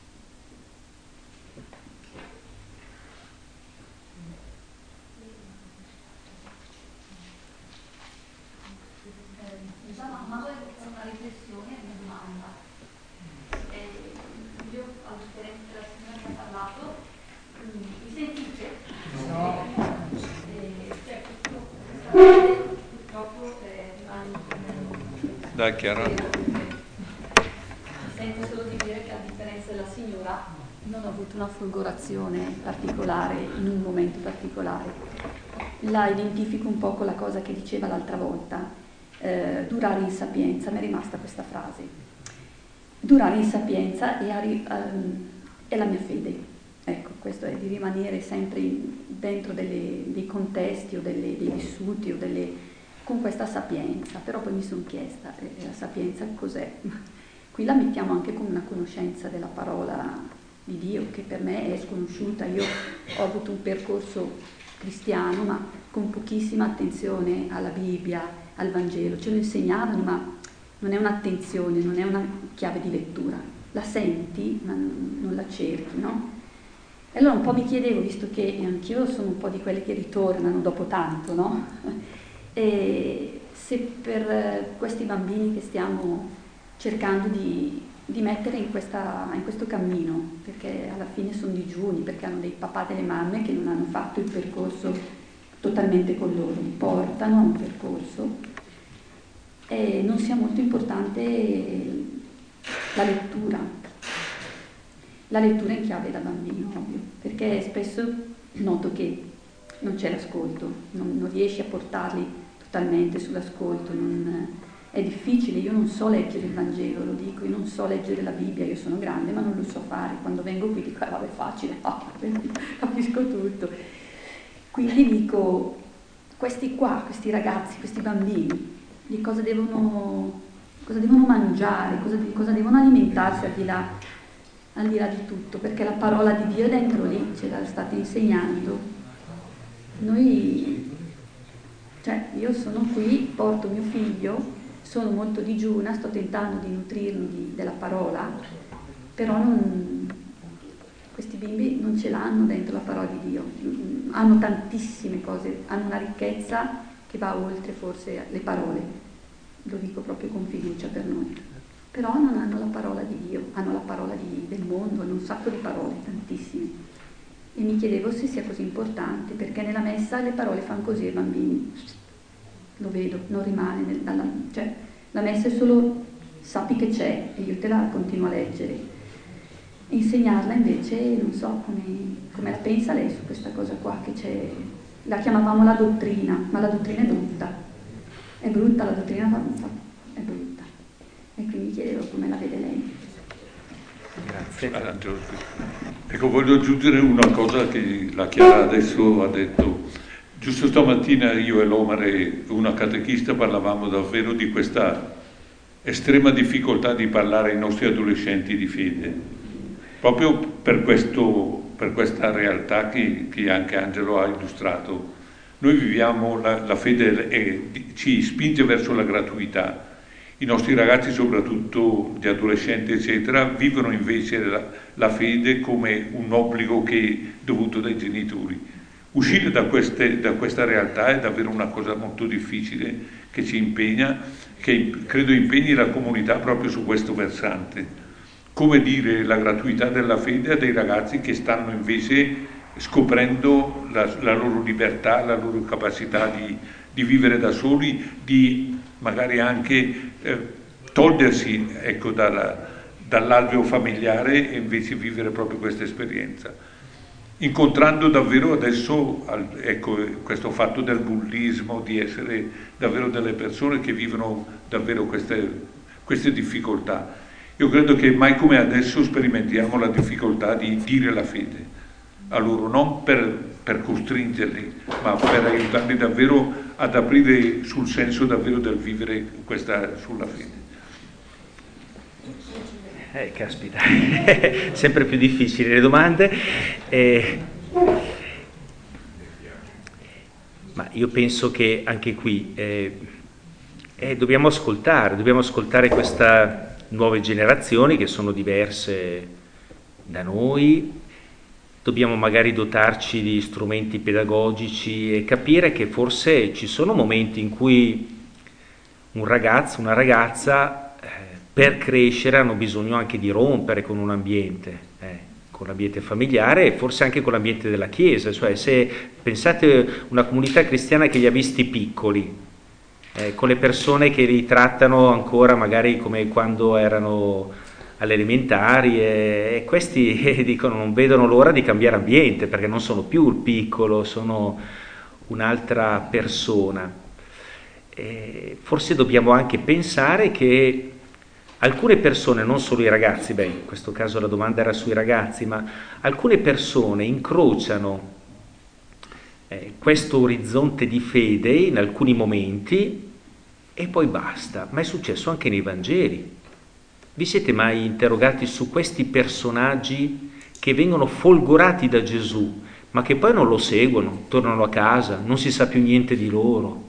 Dai Chiara. Sento solo di dire che a differenza della signora non ho avuto una folgorazione particolare in un momento particolare. La identifico un po' con la cosa che diceva l'altra volta, eh, durare in sapienza, mi è rimasta questa frase. Durare in sapienza è, arri- um, è la mia fede. Ecco, questo è di rimanere sempre in, dentro delle, dei contesti o delle, dei vissuti o delle... con questa sapienza, però poi mi sono chiesta, eh, la sapienza cos'è? Qui la mettiamo anche come una conoscenza della parola di Dio, che per me è sconosciuta. Io ho avuto un percorso cristiano, ma con pochissima attenzione alla Bibbia, al Vangelo. Ce lo insegnavano, ma non è un'attenzione, non è una chiave di lettura. La senti, ma non la cerchi, no? E allora un po' mi chiedevo, visto che anch'io sono un po' di quelle che ritornano dopo tanto, no? E se per questi bambini che stiamo cercando di, di mettere in, questa, in questo cammino, perché alla fine sono digiuni, perché hanno dei papà e delle mamme che non hanno fatto il percorso totalmente con loro, li portano a un percorso, e non sia molto importante la lettura, la lettura in chiave da bambino, ovvio, perché spesso noto che non c'è l'ascolto, non, non riesci a portarli totalmente sull'ascolto, non, è difficile. Io non so leggere il Vangelo, lo dico, io non so leggere la Bibbia, io sono grande ma non lo so fare. Quando vengo qui dico, eh, vabbè, facile, ah, capisco tutto. Quindi dico, questi qua, questi ragazzi, questi bambini, di cosa devono, cosa devono mangiare, cosa, di cosa devono alimentarsi al di là, al di là di tutto, perché la parola di Dio è dentro lì, ce la state insegnando. Noi... Cioè, io sono qui, porto mio figlio, sono molto digiuna, sto tentando di nutrirmi di, della parola, però non, questi bimbi non ce l'hanno dentro la parola di Dio, hanno tantissime cose, hanno una ricchezza che va oltre forse le parole, lo dico proprio con fiducia per noi, però non hanno la parola di Dio, hanno la parola di, del mondo, hanno un sacco di parole, tantissime. E mi chiedevo se sia così importante, perché nella messa le parole fanno così ai bambini, lo vedo, non rimane, nel, dalla, cioè la messa è solo sappi che c'è e io te la continuo a leggere. Insegnarla invece non so come, come la pensa lei su questa cosa qua, che c'è, la chiamavamo la dottrina, ma la dottrina è brutta, è brutta la dottrina, è brutta. E quindi chiedevo come la vede lei. Grazie. Ecco, voglio aggiungere una cosa che la Chiara adesso ha detto. Giusto stamattina io e l'Omare, una catechista, parlavamo davvero di questa estrema difficoltà di parlare ai nostri adolescenti di fede, proprio per, questo, per questa realtà che, che anche Angelo ha illustrato. Noi viviamo, la, la fede è, ci spinge verso la gratuità. I nostri ragazzi, soprattutto gli adolescenti eccetera, vivono invece la, la fede come un obbligo che è dovuto dai genitori. Uscire da, queste, da questa realtà è davvero una cosa molto difficile, che ci impegna, che credo impegni la comunità proprio su questo versante. Come dire la gratuità della fede a dei ragazzi che stanno invece scoprendo la, la loro libertà, la loro capacità di, di vivere da soli, di magari anche eh, togliersi ecco, dalla, dall'alveo familiare e invece vivere proprio questa esperienza. incontrando davvero adesso, ecco, questo fatto del bullismo, di essere davvero delle persone che vivono davvero queste, queste difficoltà. Io credo che mai come adesso sperimentiamo la difficoltà di dire la fede a loro, non per, per costringerli, ma per aiutarli davvero ad aprire sul senso davvero del vivere questa, sulla fede. Eh, caspita, sempre più difficili le domande. Eh, ma io penso che anche qui eh, eh, dobbiamo ascoltare, dobbiamo ascoltare queste nuove generazioni che sono diverse da noi, dobbiamo magari dotarci di strumenti pedagogici e capire che forse ci sono momenti in cui un ragazzo, una ragazza per crescere hanno bisogno anche di rompere con un ambiente, eh, con l'ambiente familiare e forse anche con l'ambiente della Chiesa, cioè se pensate una comunità cristiana che li ha visti piccoli, eh, con le persone che li trattano ancora magari come quando erano alle elementari e, e questi eh, dicono non vedono l'ora di cambiare ambiente perché non sono più il piccolo, sono un'altra persona. E forse dobbiamo anche pensare che alcune persone, non solo i ragazzi, beh, in questo caso la domanda era sui ragazzi, ma alcune persone incrociano eh, questo orizzonte di fede in alcuni momenti e poi basta. Ma è successo anche nei Vangeli. Vi siete mai interrogati su questi personaggi che vengono folgorati da Gesù, ma che poi non lo seguono, tornano a casa, non si sa più niente di loro?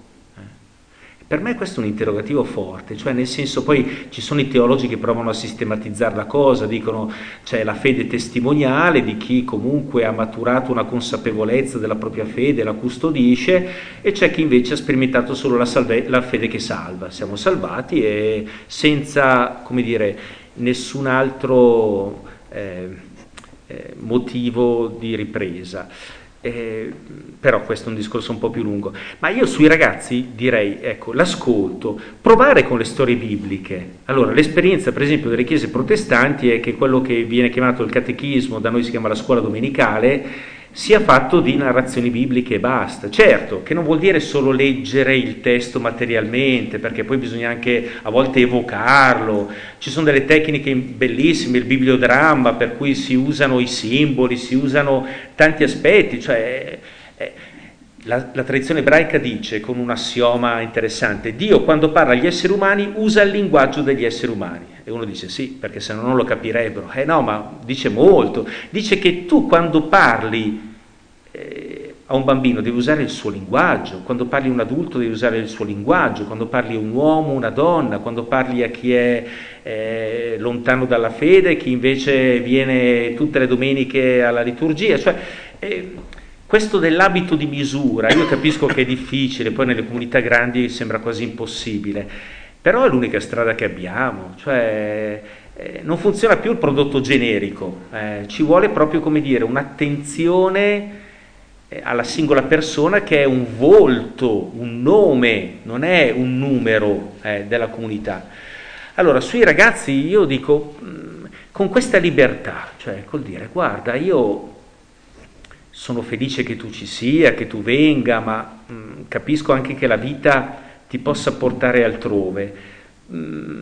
Per me questo è un interrogativo forte, cioè nel senso poi ci sono i teologi che provano a sistematizzare la cosa, dicono c'è la fede testimoniale di chi comunque ha maturato una consapevolezza della propria fede, la custodisce, e c'è chi invece ha sperimentato solo la, salve- la fede che salva, siamo salvati e senza, come dire, nessun altro eh, eh, motivo di ripresa. Eh, però questo è un discorso un po' più lungo, ma io sui ragazzi direi, ecco, l'ascolto, provare con le storie bibliche. Allora, l'esperienza per esempio delle chiese protestanti è che quello che viene chiamato il catechismo, da noi si chiama la scuola domenicale, sia fatto di narrazioni bibliche e basta. Certo, che non vuol dire solo leggere il testo materialmente, perché poi bisogna anche a volte evocarlo. Ci sono delle tecniche bellissime, il bibliodramma, per cui si usano i simboli, si usano tanti aspetti, cioè eh, la, la tradizione ebraica dice, con un assioma interessante, Dio quando parla agli esseri umani usa il linguaggio degli esseri umani. E uno dice sì, perché se no non lo capirebbero. Eh no, ma dice molto. Dice che tu quando parli eh, a un bambino devi usare il suo linguaggio, quando parli a un adulto devi usare il suo linguaggio, quando parli a un uomo, una donna, quando parli a chi è eh, lontano dalla fede, chi invece viene tutte le domeniche alla liturgia. Cioè, eh, questo dell'abito di misura, io capisco che è difficile, poi nelle comunità grandi sembra quasi impossibile, però è l'unica strada che abbiamo, cioè eh, non funziona più il prodotto generico, eh, ci vuole proprio, come dire, un'attenzione eh, alla singola persona che è un volto, un nome, non è un numero eh, della comunità. Allora, sui ragazzi io dico, mh, con questa libertà, cioè col dire, guarda, io sono felice che tu ci sia, che tu venga, ma mh, capisco anche che la vita ti possa portare altrove, mm,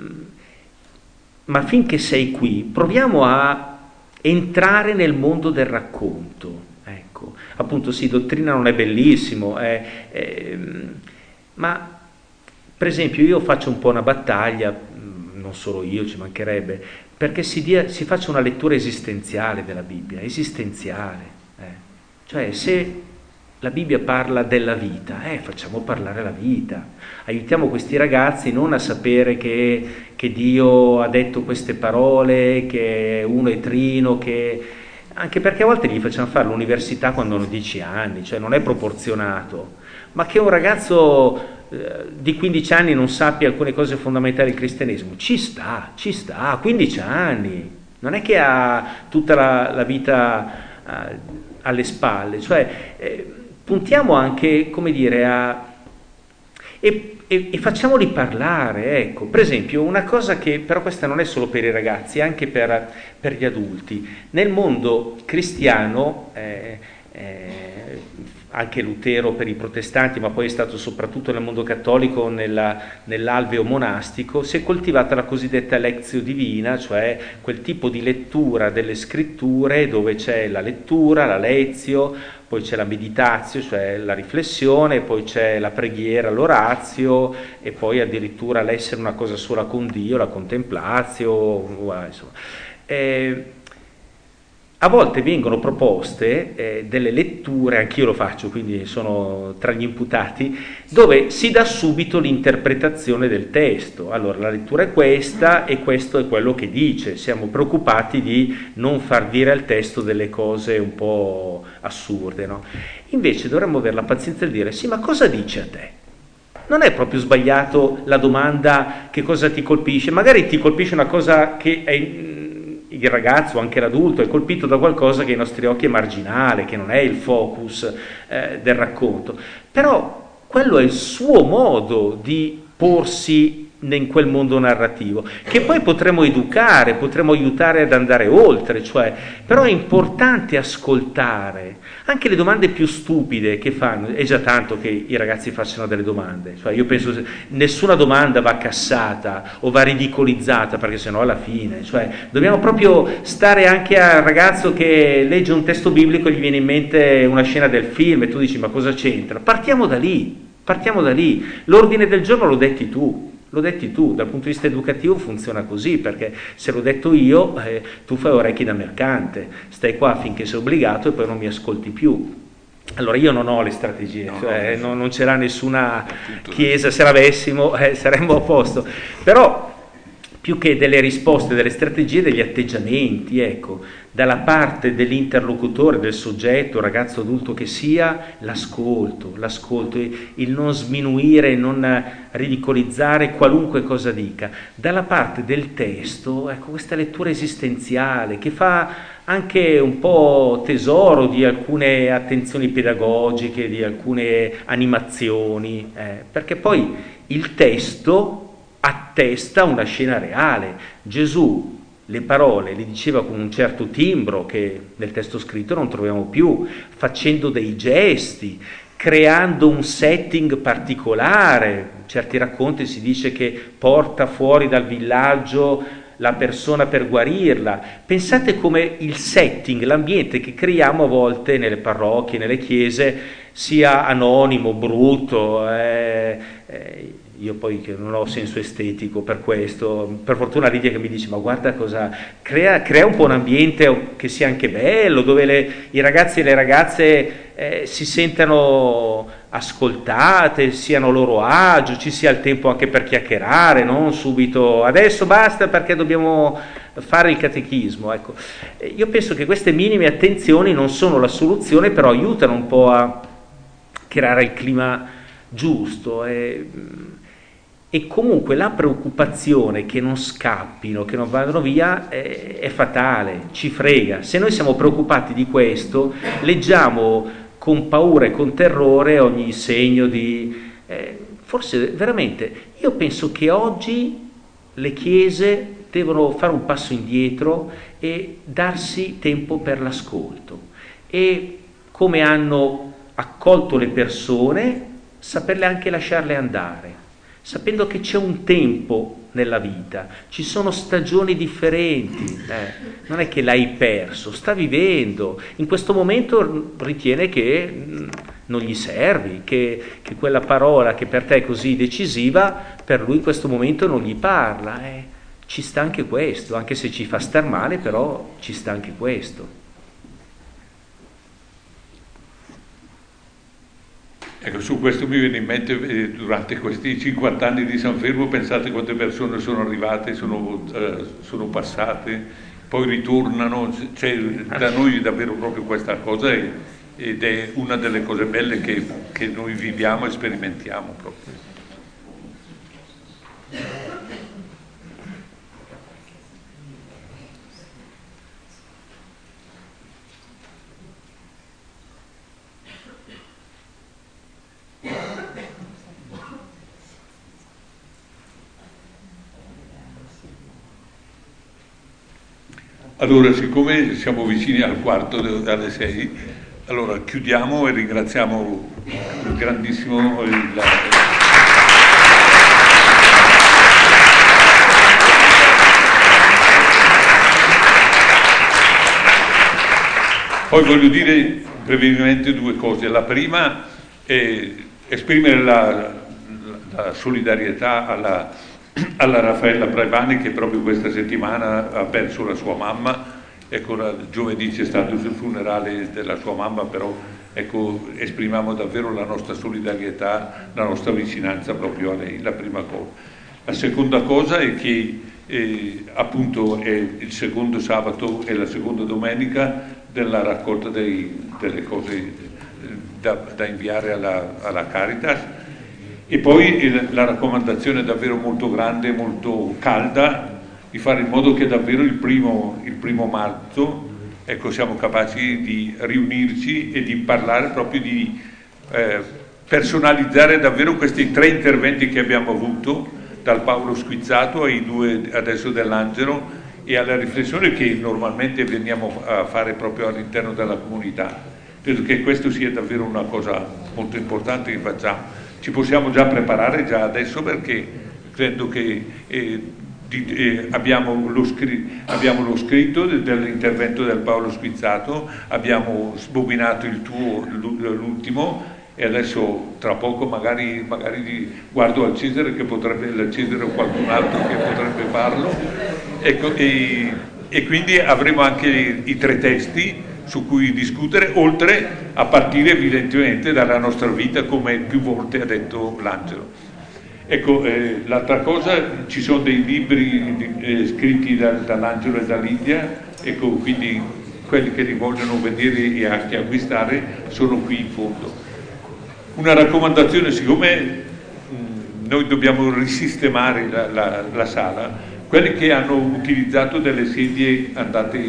ma finché sei qui proviamo a entrare nel mondo del racconto. Ecco, appunto sì, dottrina non è bellissimo, è, è, ma per esempio io faccio un po' una battaglia, non solo io, ci mancherebbe, perché si, dia, si faccia una lettura esistenziale della Bibbia, esistenziale, eh. Cioè se la Bibbia parla della vita, eh, facciamo parlare la vita, aiutiamo questi ragazzi non a sapere che, che Dio ha detto queste parole, che uno è trino, che... anche perché a volte gli facciamo fare l'università quando hanno dieci anni, cioè non è proporzionato, ma che un ragazzo eh, di quindici anni non sappia alcune cose fondamentali del cristianesimo, ci sta, ci sta, a quindici anni, non è che ha tutta la, la vita eh, alle spalle, cioè... Eh, puntiamo anche, come dire, a... E e, e facciamoli parlare, ecco. Per esempio, una cosa che, però questa non è solo per i ragazzi, è anche per, per gli adulti. Nel mondo cristiano, eh, eh, anche Lutero per i protestanti, ma poi è stato soprattutto nel mondo cattolico, nella, nell'alveo monastico, si è coltivata la cosiddetta lectio divina, cioè quel tipo di lettura delle scritture dove c'è la lettura, la lezio, poi c'è la meditazio, cioè la riflessione, poi c'è la preghiera, l'orazio, e poi addirittura l'essere una cosa sola con Dio, la contemplatio, insomma. Eh, A volte vengono proposte eh, delle letture, anch'io lo faccio, quindi sono tra gli imputati, dove si dà subito l'interpretazione del testo. Allora, la lettura è questa e questo è quello che dice. Siamo preoccupati di non far dire al testo delle cose un po' assurde, no? Invece dovremmo avere la pazienza di dire, sì, ma cosa dice a te? Non è proprio sbagliato la domanda che cosa ti colpisce, magari ti colpisce una cosa che è... il ragazzo, anche l'adulto, è colpito da qualcosa che ai nostri occhi è marginale, che non è il focus eh, del racconto, però quello è il suo modo di porsi in quel mondo narrativo, che poi potremo educare, potremo aiutare ad andare oltre, cioè, però è importante ascoltare anche le domande più stupide che fanno. È già tanto che i ragazzi facciano delle domande, cioè io penso che nessuna domanda va cassata o va ridicolizzata, perché sennò alla fine, cioè dobbiamo proprio stare anche al ragazzo che legge un testo biblico e gli viene in mente una scena del film e tu dici ma cosa c'entra? Partiamo da lì, partiamo da lì. L'ordine del giorno lo detti tu. Lo detti tu, dal punto di vista educativo funziona così, perché se l'ho detto io, eh, tu fai orecchie da mercante, stai qua finché sei obbligato e poi non mi ascolti più. Allora io non ho le strategie, no, cioè, no, non, non ce l'ha nessuna chiesa, se l'avessimo eh, saremmo a posto, però più che delle risposte, delle strategie, degli atteggiamenti, ecco, dalla parte dell'interlocutore, del soggetto, ragazzo adulto che sia, l'ascolto, l'ascolto, il non sminuire, non ridicolizzare qualunque cosa dica. Dalla parte del testo, ecco, questa lettura esistenziale che fa anche un po' tesoro di alcune attenzioni pedagogiche, di alcune animazioni, eh, perché poi il testo attesta una scena reale. Gesù le parole le diceva con un certo timbro che nel testo scritto non troviamo più, facendo dei gesti, creando un setting particolare. In certi racconti si dice che porta fuori dal villaggio la persona per guarirla. Pensate come il setting, l'ambiente che creiamo a volte nelle parrocchie, nelle chiese, sia anonimo, brutto, eh, eh, io poi che non ho senso estetico per questo, per fortuna Lidia che mi dice ma guarda cosa, crea, crea un po' un ambiente che sia anche bello, dove le, i ragazzi e le ragazze eh, si sentano ascoltate, siano a loro agio, ci sia il tempo anche per chiacchierare, non subito adesso basta perché dobbiamo fare il catechismo. Ecco, io penso che queste minime attenzioni non sono la soluzione, però aiutano un po' a creare il clima giusto. E, E comunque la preoccupazione che non scappino, che non vadano via è, è fatale, ci frega. Se noi siamo preoccupati di questo, leggiamo con paura e con terrore ogni segno di... Eh, forse veramente, io penso che oggi le chiese devono fare un passo indietro e darsi tempo per l'ascolto. E come hanno accolto le persone, saperle anche lasciarle andare, sapendo che c'è un tempo nella vita, ci sono stagioni differenti, eh. non è che l'hai perso, sta vivendo, in questo momento ritiene che mh, non gli servi, che, che quella parola che per te è così decisiva, per lui in questo momento non gli parla, eh. Ci sta anche questo, anche se ci fa star male, però ci sta anche questo. Ecco, su questo mi viene in mente, eh, durante questi cinquanta anni di San Fermo, pensate quante persone sono arrivate, sono, eh, sono passate, poi ritornano, c'è da noi davvero proprio questa cosa è, ed è una delle cose belle che, che noi viviamo e sperimentiamo proprio. Allora, siccome siamo vicini al quarto alle sei, allora chiudiamo e ringraziamo il grandissimo... Il, la... Poi voglio dire brevemente due cose. La prima è esprimere la, la, la solidarietà alla, alla Raffaella Bravani, che proprio questa settimana ha perso la sua mamma. Ecco, la, giovedì c'è stato il funerale della sua mamma, però ecco, esprimiamo davvero la nostra solidarietà, la nostra vicinanza proprio a lei, la prima cosa. La seconda cosa è che eh, appunto è il secondo sabato e la seconda domenica della raccolta dei, delle cose da, da inviare alla, alla Caritas, e poi il, la raccomandazione davvero molto grande, molto calda, di fare in modo che davvero il primo, il primo marzo ecco, siamo capaci di riunirci e di parlare proprio di eh, personalizzare davvero questi tre interventi che abbiamo avuto, dal Paolo Squizzato ai due adesso dell'Angelo, e alla riflessione che normalmente veniamo a fare proprio all'interno della comunità. Credo che questo sia davvero una cosa molto importante che facciamo. Ci possiamo già preparare già adesso, perché credo che eh, di, eh, abbiamo, lo scri- abbiamo lo scritto dell'intervento del Paolo Squizzato, abbiamo sbobinato il tuo, l'ultimo, e adesso tra poco magari, magari guardo al Cesare che potrebbe, al Cesare o qualcun altro che potrebbe farlo, ecco, e, e quindi avremo anche i, i tre testi su cui discutere, oltre a partire evidentemente dalla nostra vita, come più volte ha detto l'Angelo. Ecco, eh, l'altra cosa, ci sono dei libri eh, scritti da, dall'Angelo e dall'India, ecco, quindi quelli che li vogliono vedere e anche acquistare sono qui in fondo. Una raccomandazione, siccome mh, noi dobbiamo risistemare la, la, la sala, quelli che hanno utilizzato delle sedie andate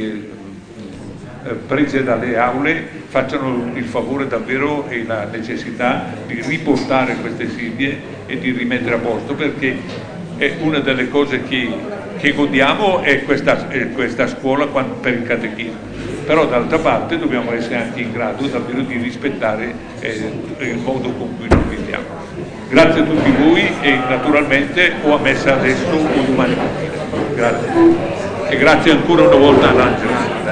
eh, prese dalle aule facciano il favore davvero e la necessità di riportare queste sedie e di rimettere a posto, perché è una delle cose che, che godiamo è questa, è questa scuola quando, per il catechismo. Però d'altra parte dobbiamo essere anche in grado davvero di rispettare eh, il modo con cui noi viviamo. Grazie a tutti voi e naturalmente o a messa adesso o domani mattina. Grazie. E grazie ancora una volta all'Angelo.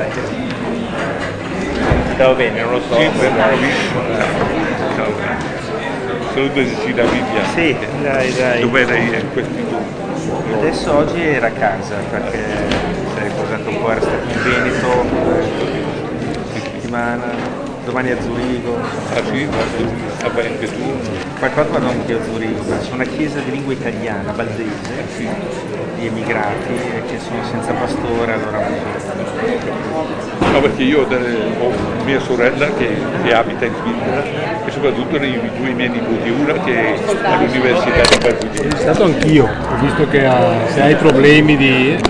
Stavo bene, non lo so. Sì, bravissimo. Ciao. Saluto Cecilia Livia. Sì, dai, dai. Dov'è lei in questi giorni? Adesso oggi era a casa perché si è riposato un po', era stato in Veneto una settimana, domani a Zurigo. Ah sì? Vabbè, anche tu? Qualcosa vado anche a Zurigo, c'è una chiesa di lingua italiana, valdese, Sì. di emigrati che sono senza pastore, allora No, perché io ho, delle, ho mia sorella che, che abita in Svizzera e soprattutto i due miei nipoti, una che è all'università di Parmigiano. Sono stato anch'io, ho visto che ha, se hai problemi di